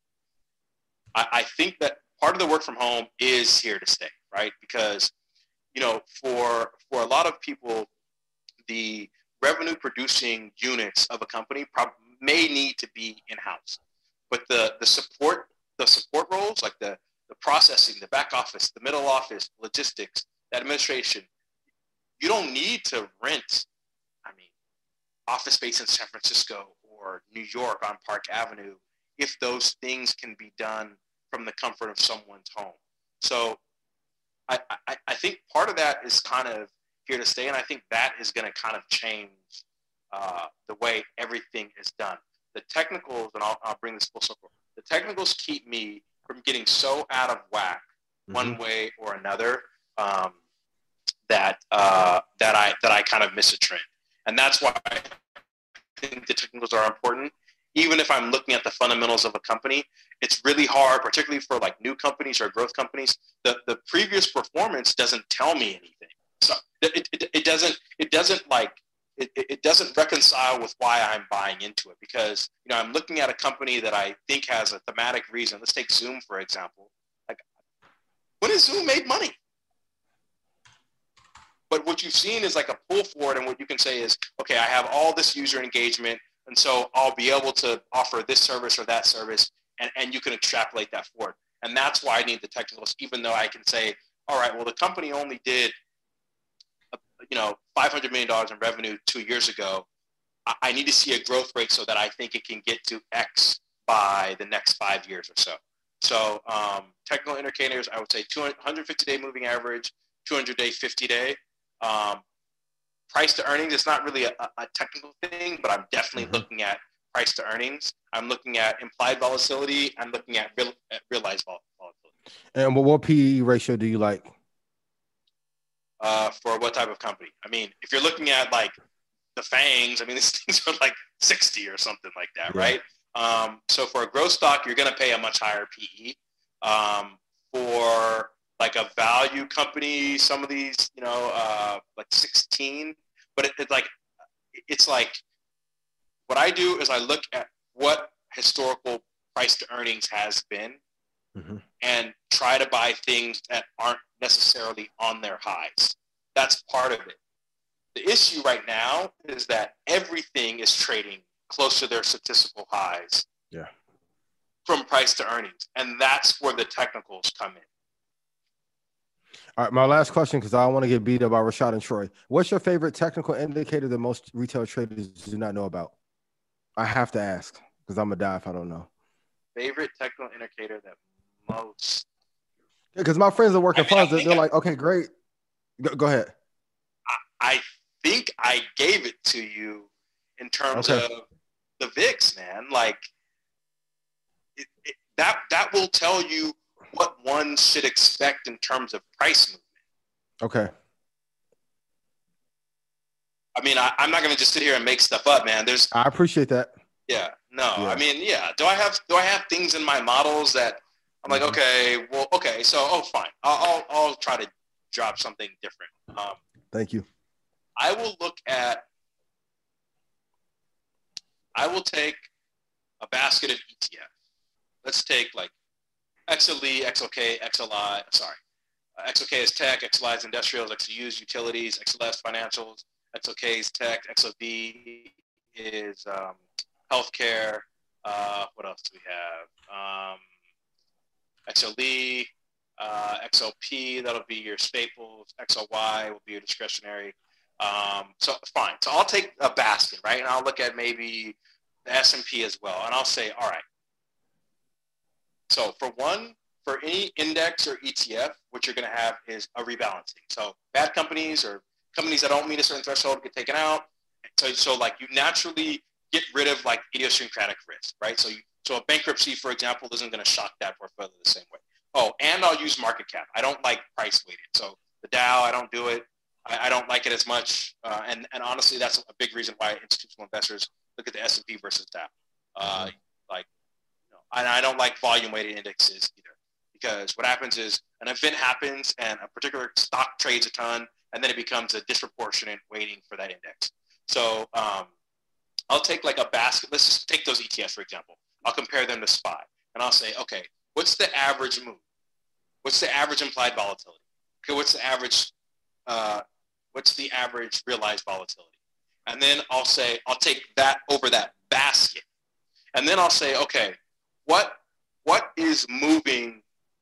I think that part of the work from home is here to stay, right? Because, you know, for for a lot of people, the revenue producing units of a company prob- may need to be in-house. But the the support the support roles, like the the processing, the back office, the middle office, logistics, the administration, you don't need to rent, I mean, office space in San Francisco or New York on Park Avenue if those things can be done from the comfort of someone's home. So I, I, I think part of that is kind of here to stay, and I think that is going to kind of change uh, the way everything is done. The technicals, and I'll, I'll bring this full circle, the technicals keep me from getting so out of whack mm-hmm. one way or another um, that uh, that I that I kind of miss a trend. And that's why I think the technicals are important. Even if I'm looking at the fundamentals of a company, it's really hard, particularly for like new companies or growth companies. The the previous performance doesn't tell me anything. So it, it, it doesn't it doesn't like it, it doesn't reconcile with why I'm buying into it, because you know I'm looking at a company that I think has a thematic reason. Let's take Zoom for example. Like, when has Zoom made money? But what you've seen is like a pull forward, and what you can say is, okay, I have all this user engagement, and so I'll be able to offer this service or that service, and, and you can extrapolate that forward. And that's why I need the technicals, even though I can say, all right, well, the company only did, you know, five hundred million dollars in revenue two years ago. I, I need to see a growth rate so that I think it can get to X by the next five years or so. So um, technical indicators, I would say two hundred fifty day moving average, two hundred day, fifty day. Um, price to earnings is not really a, a technical thing, but I'm definitely mm-hmm. looking at price to earnings. I'm looking at implied volatility. I'm looking at, real, at realized volatility. And what P E ratio do you like? Uh, for what type of company? I mean, if you're looking at like the FANGs, I mean, these things are like sixty or something like that, yeah. right? Um, so for a growth stock, you're going to pay a much higher P E. Um, for like a value company, some of these, you know, uh, like sixteen, but it, it's like, it's like, what I do is I look at what historical price to earnings has been mm-hmm. and try to buy things that aren't necessarily on their highs. That's part of it. The issue right now is that everything is trading close to their statistical highs yeah. from price to earnings. And that's where the technicals come in. All right, my last question, because I don't want to get beat up by Rashad and Troy. What's your favorite technical indicator that most retail traders do not know about? I have to ask, because I'm going to die if I don't know. Favorite technical indicator that most... Because my friends are working I mean, funds, they're I, like, okay, great. Go, go ahead. I, I think I gave it to you in terms okay. of the V I X, man. Like, it, it, that that will tell you what one should expect in terms of price movement. Okay. I mean, I, I'm not going to just sit here and make stuff up, man. There's. I appreciate that. Yeah. No. Yeah. I mean, yeah. Do I have Do I have things in my models that I'm like, okay, well, okay, so oh, fine. I'll I'll, I'll try to drop something different. Um, Thank you. I will look at. I will take a basket of E T Fs. Let's take like X L E, X L K, X L I. Sorry, uh, X L K is tech, X L I is industrials, X L U is utilities, X L F financials, X L K is tech, X L D is um, healthcare. Uh, what else do we have? Um, X L E, uh, X L P, that'll be your staples. X L Y will be your discretionary. Um, so fine. So I'll take a basket, right? And I'll look at maybe the S and P as well. And I'll say, all right. So for one, for any index or E T F, what you're going to have is a rebalancing. So bad companies or companies that don't meet a certain threshold get taken out. So, so like you naturally get rid of like idiosyncratic risk, right? So you, so a bankruptcy, for example, isn't going to shock that portfolio the same way. Oh, and I'll use market cap. I don't like price weighted. So the Dow, I don't do it. I, I don't like it as much. Uh, and, and honestly, that's a big reason why institutional investors look at the S and P versus Dow. Uh, like, you know, and I don't like volume weighted indexes either, because what happens is an event happens and a particular stock trades a ton, and then it becomes a disproportionate weighting for that index. So um, I'll take like a basket. Let's just take those E T Fs, for example. I'll compare them to S P Y, and I'll say, okay, what's the average move? What's the average implied volatility? Okay, what's the average, uh, what's the average realized volatility? And then I'll say, I'll take that over that basket. And then I'll say, okay, what what is moving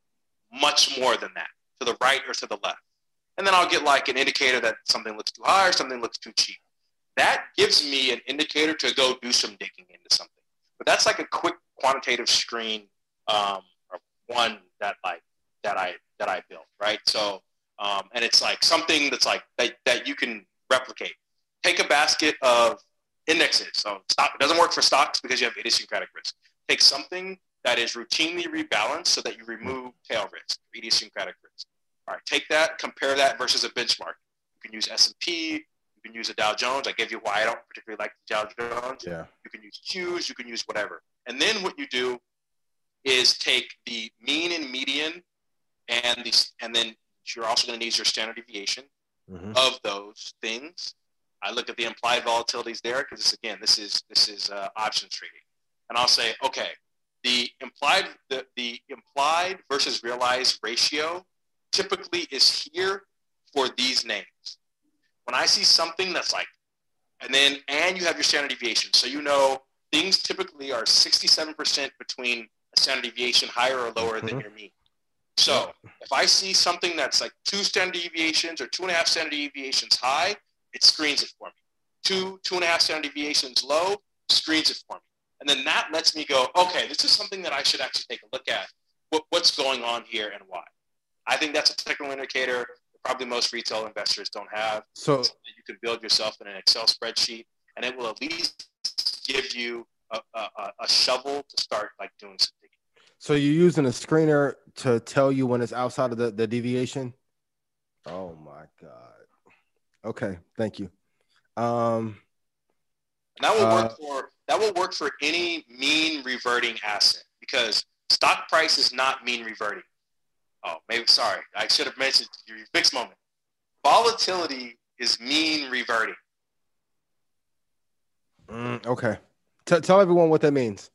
much more than that, to the right or to the left. And then I'll get like an indicator that something looks too high or something looks too cheap. That gives me an indicator to go do some digging into something. But that's like a quick quantitative screen, um, or one that like that I that I built, right? So, um, and it's like something that's like that, that you can replicate. Take a basket of indexes. So stock, it doesn't work for stocks because you have idiosyncratic risk. Take something that is routinely rebalanced so that you remove tail risk, idiosyncratic risk. All right, take that, compare that versus a benchmark. You can use S and P, you can use a Dow Jones. I gave you why I don't particularly like the Dow Jones. Yeah. You can use Qs, you can use whatever. And then what you do is take the mean and median, and the, and then you're also going to need your standard deviation mm-hmm. of those things. I look at the implied volatilities there because, again, this is this is uh, options trading. And I'll say, okay, the implied the, the implied versus realized ratio typically is here for these names. When I see something that's like, and then, and you have your standard deviation. So you know things typically are sixty-seven percent between a standard deviation higher or lower mm-hmm. than your mean. So if I see something that's like two standard deviations or two and a half standard deviations high, it screens it for me. Two, two and a half standard deviations low, screens it for me. And then that lets me go, okay, this is something that I should actually take a look at. What, what's going on here and why? I think that's a technical indicator that probably most retail investors don't have. So you can build yourself in an Excel spreadsheet, and it will at least give you a, a, a shovel to start like doing some digging. So you're using a screener to tell you when it's outside of the, the deviation? Oh my God. Okay, thank you. Um, and that will uh, work for that will work for any mean reverting asset because stock price is not mean reverting. Oh, maybe sorry, I should have mentioned your fixed moment. Volatility is mean reverting. Mm, okay, T- tell everyone what that means.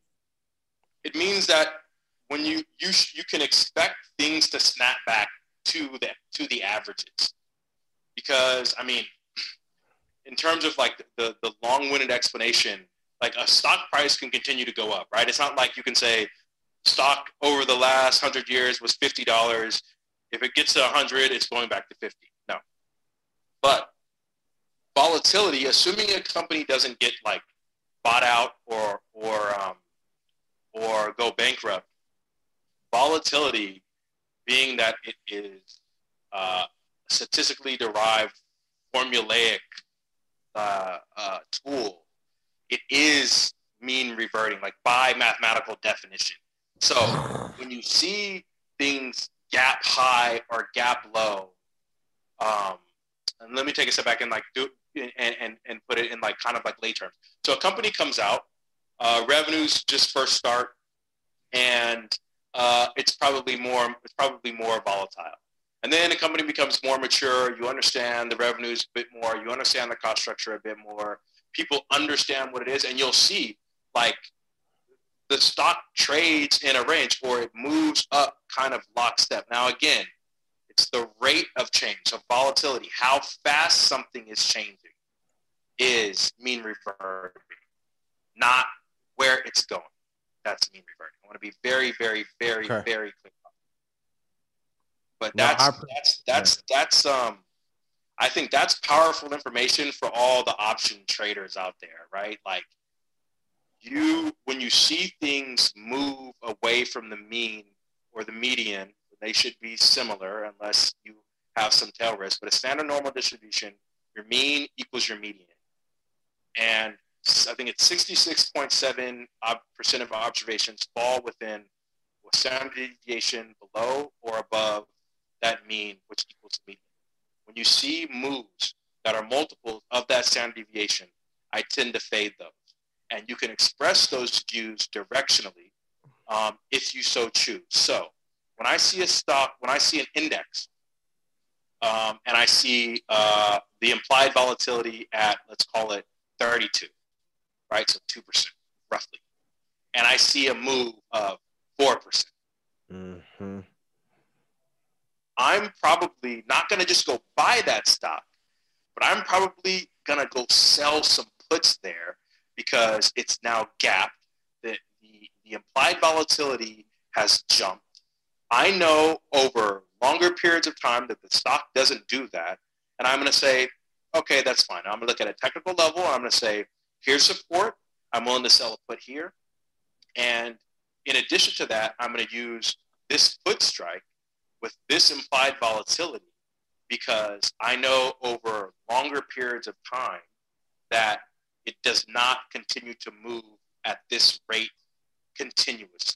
It means that when you you you can expect things to snap back to the to the averages, because I mean, in terms of like the the long-winded explanation, like a stock price can continue to go up, right? It's not like you can say stock over the last hundred years was fifty dollars. If it gets to a hundred, it's going back to fifty. No, but volatility, assuming a company doesn't get like bought out or or um, or go bankrupt, volatility being that it is uh, statistically derived formulaic uh, uh, tool, it is mean reverting, like by mathematical definition. So when you see things gap high or gap low, um, and let me take a step back and like do and, and, and put it in like kind of like lay terms. So a company comes out, uh, revenues just first start, and uh, it's probably more it's probably more volatile. And then the company becomes more mature. You understand the revenues a bit more. You understand the cost structure a bit more. People understand what it is, and you'll see like the stock trades in a range or it moves up kind of lockstep. Now, again, it's the rate of change, so volatility, how fast something is changing is mean reverting, not where it's going. That's mean reverting. I want to be very, very, very, okay. very clear. But that's, no, that's, that's, yeah. that's, um, I think that's powerful information for all the option traders out there, right? Like you, when you see things move away from the mean or the median, they should be similar unless you have some tail risk, but a standard normal distribution, your mean equals your median. And I think it's sixty-six point seven percent of observations fall within a standard deviation below or above that mean, which equals median. When you see moves that are multiples of that standard deviation, I tend to fade those. And you can express those views directionally um, if you so choose. So when I see a stock, when I see an index, um, and I see uh, the implied volatility at, let's call it thirty-two, right? So two percent roughly. And I see a move of four percent. Mm-hmm. I'm probably not going to just go buy that stock, but I'm probably going to go sell some puts there because it's now gapped. The, the, the the implied volatility has jumped. I know over longer periods of time that the stock doesn't do that. And I'm going to say, okay, that's fine. I'm going to look at a technical level. I'm going to say, here's support. I'm willing to sell a put here. And in addition to that, I'm going to use this put strike with this implied volatility because I know over longer periods of time that it does not continue to move at this rate continuously.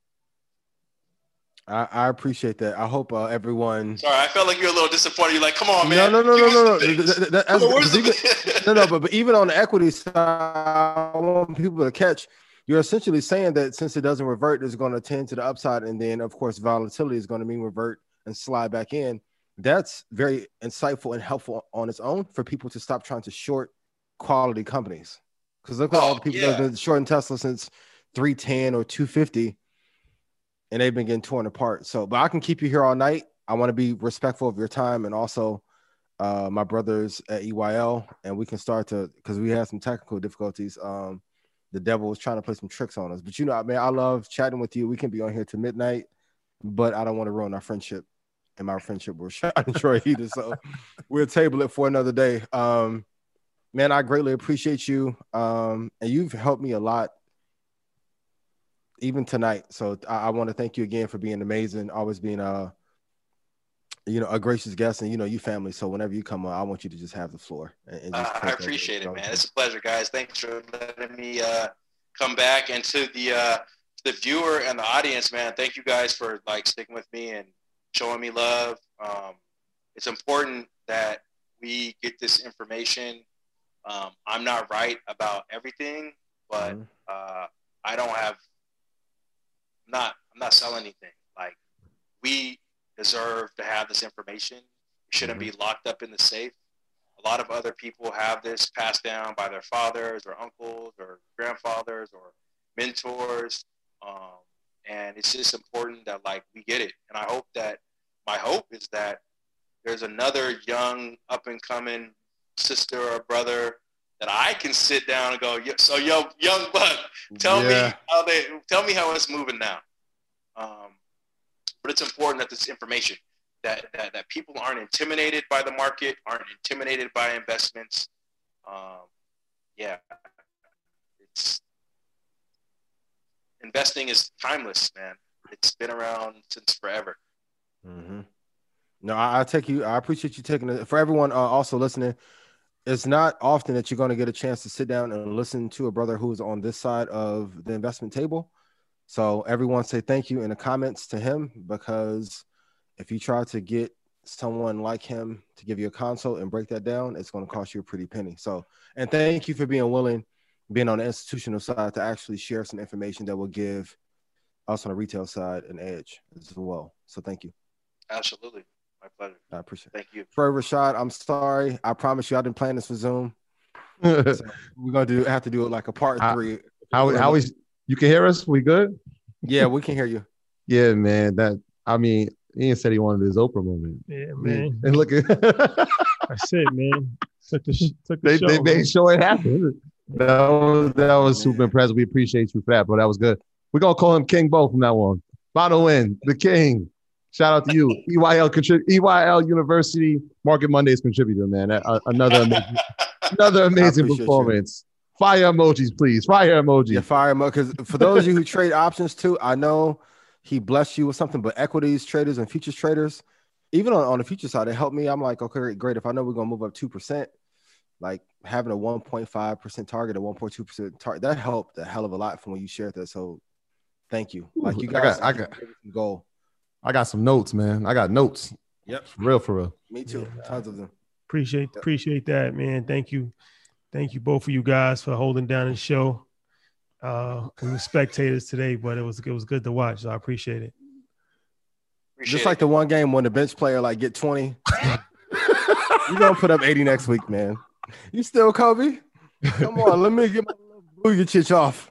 I, I appreciate that. I hope uh, everyone. Sorry, I felt like you're a little disappointed. You're like, come on, man. No, no, no, no, no, no. That, that, that's, where's the even, no, no, but, but even on the equity side, I want people to catch. You're essentially saying that since it doesn't revert, it's going to tend to the upside, and then of course volatility is going to mean revert and slide back in. That's very insightful and helpful on its own for people to stop trying to short quality companies. Because look at oh, all the people yeah. that have been shorting Tesla since three ten or two fifty. And they've been getting torn apart. So, but I can keep you here all night. I want to be respectful of your time and also uh, my brothers at E Y L. And we can start to, because we had some technical difficulties. Um, the devil was trying to play some tricks on us. But you know, man, I love chatting with you. We can be on here to midnight, but I don't want to ruin our friendship. And my friendship with Rashad and Troy either. So we'll table it for another day. Um, man, I greatly appreciate you. Um, and you've helped me a lot. Even tonight. So I, I want to thank you again for being amazing, always being a, you know, a gracious guest, and you know, you family. So whenever you come on, I want you to just have the floor. And, and just uh, I appreciate it, man. It's a pleasure, guys. Thanks for letting me uh, come back. And to the uh, the viewer and the audience, man, thank you guys for like sticking with me and showing me love. Um, it's important that we get this information. Um, I'm not right about everything, but mm-hmm. uh, I don't have. Not, I'm not selling anything. Like, we deserve to have this information. It shouldn't mm-hmm. be locked up in the safe. A lot of other people have this passed down by their fathers or uncles or grandfathers or mentors. Um, and it's just important that, like, we get it. And I hope that, my hope is that there's another young, up-and-coming sister or brother that I can sit down and go, so yo, young buck, tell yeah. me how they, tell me how it's moving now. Um, but it's important that this information, that, that that people aren't intimidated by the market, aren't intimidated by investments. Um, yeah, it's investing is timeless, man. It's been around since forever. Mm-hmm. No, I, I take you. I appreciate you taking it. For everyone uh, also listening. It's not often that you're going to get a chance to sit down and listen to a brother who's on this side of the investment table. So everyone say thank you in the comments to him, because if you try to get someone like him to give you a consult and break that down, it's going to cost you a pretty penny. So, and thank you for being willing, being on the institutional side, to actually share some information that will give us on the retail side an edge as well. So thank you. Absolutely. My pleasure. I appreciate it. Thank you. For Rashad, I'm sorry. I promise you I didn't plan this for Zoom. So we're gonna do have to do it like a part three. How how is you can hear us? We good? Yeah, we can hear you. Yeah, man. That I mean, Ian said he wanted his Oprah moment. Yeah, man. And look at that's it, man. Took the, took the they, show, they made sure it happened. That was that was super impressive. We appreciate you for that, bro. That was good. We're gonna call him King Bo from now on. Final win, the King. Shout out to you, E Y L contrib- E Y L University Market Mondays contributor, man. Uh, another amazing, another amazing performance. You. Fire emojis, please. Fire emojis. Yeah, fire emojis. Because for those of you who trade options too, I know he blessed you with something, but equities traders and futures traders, even on, on the future side, it helped me. I'm like, okay, great. If I know we're gonna move up two percent, like having a one point five percent target, a one point two percent target, that helped a hell of a lot from when you shared that. So thank you. Like you guys, I got, I got goal. I got some notes, man. I got notes. Yep. For real, for real. Me too. Tons of them. Appreciate appreciate that, man. Thank you. Thank you both of you guys for holding down the show. Uh, we were spectators today, but it was it was good to watch. So I appreciate it. Appreciate Just it. like the one game when the bench player like get twenty. You're gonna put up eighty next week, man. You still Kobe? Come on, let me get my blue your chitch off.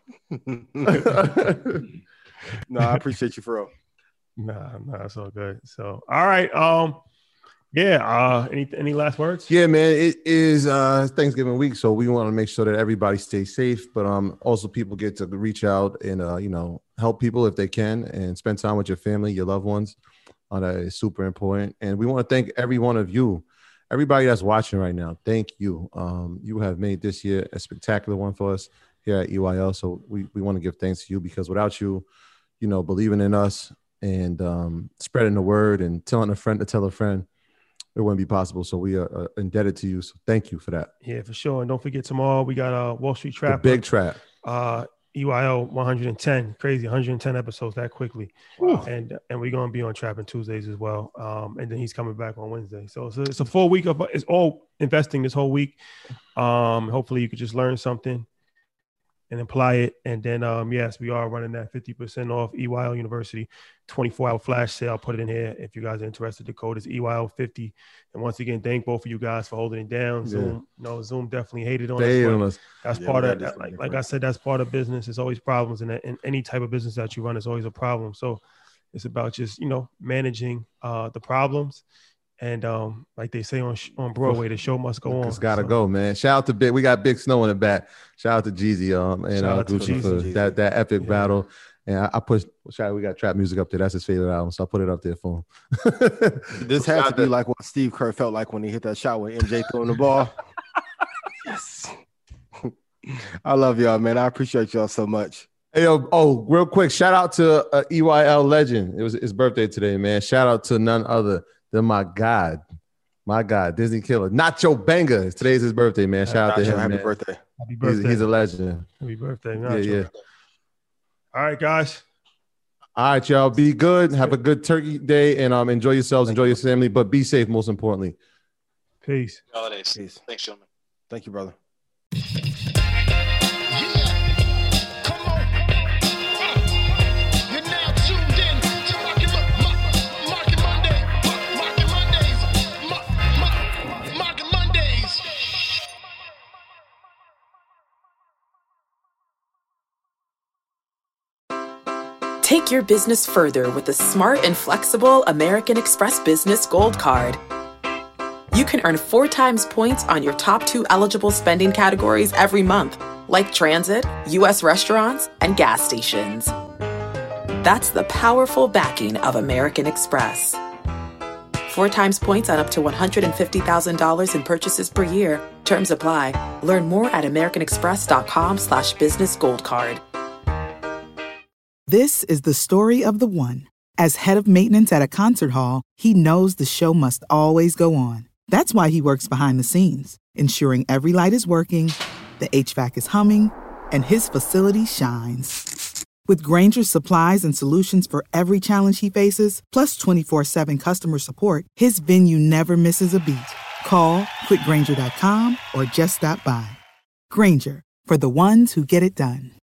No, I appreciate you for real. Nah, nah, it's all good. So, all right. Um, Yeah. Uh, any any last words? Yeah, man. It is uh, Thanksgiving week, so we want to make sure that everybody stays safe, but um, also people get to reach out and uh, you know, help people if they can, and spend time with your family, your loved ones. Uh, that is super important, and we want to thank every one of you, everybody that's watching right now. Thank you. Um, you have made this year a spectacular one for us here at E Y L. So we we want to give thanks to you, because without you, you know, believing in us and um, spreading the word and telling a friend to tell a friend, it wouldn't be possible. So we are uh, indebted to you. So thank you for that. Yeah, for sure. And don't forget, tomorrow we got a uh, Wall Street Trap. The big trap. Uh, E Y L one hundred ten. Crazy. one hundred ten episodes that quickly. Wow. And and we're going to be on Trapping Tuesdays as well. Um, and then he's coming back on Wednesday. So, so it's a full week of, it's all investing this whole week. Um, hopefully you could just learn something and apply it. And then, um, yes, we are running that fifty percent off E Y L University twenty-four hour flash sale. I'll put it in here if you guys are interested. The code is E Y L fifty. And once again, thank both of you guys for holding it down. Yeah. Zoom, no, Zoom definitely hated on They us. on us. That's Yeah, part of that is like, different. like I said, that's part of business. There's always problems in, in any type of business that you run. There's always a problem. So it's about just, you know, managing uh, the problems. And um, like they say on on Broadway, the show must go on. It's gotta So, go, man. Shout out to Big. We got Big Snow in the back. Shout out to Jeezy um, and Shout uh, out to Gucci Jeezy. for Jeezy. that that epic Yeah. battle. And I, I put shout out, we got trap music up there. That's his favorite album, so I put it up there for him. This Shout has out to be like what Steve Kerr felt like when he hit that shot when M J threw him the ball. Yes. I love y'all, man. I appreciate y'all so much. Hey, yo, oh, real quick, shout out to uh, E Y L legend. It was his birthday today, man. Shout out to none other than my God, my God, Disney Killer, Nacho Banger. Today's his birthday, man. Shout out to Nacho, him, happy man. birthday. Happy He's, birthday. he's a legend. Happy birthday. Yeah, Nacho. yeah. All right, guys. All right, y'all. Be good. Have a good turkey day, and um, enjoy yourselves, enjoy your family, but be safe most importantly. Peace. Holidays. Peace. Thanks, gentlemen. Thank you, brother. Take your business further with the smart and flexible American Express Business Gold Card. You can earn four times points on your top two eligible spending categories every month, like transit, U S restaurants, and gas stations. That's the powerful backing of American Express. Four times points on up to one hundred fifty thousand dollars in purchases per year. Terms apply. Learn more at americanexpress.com slash business gold card. This is the story of the one. As head of maintenance at a concert hall, he knows the show must always go on. That's why he works behind the scenes, ensuring every light is working, the H V A C is humming, and his facility shines. With Grainger's supplies and solutions for every challenge he faces, plus twenty-four seven customer support, his venue never misses a beat. Call quick grainger dot com or just stop by. Grainger, for the ones who get it done.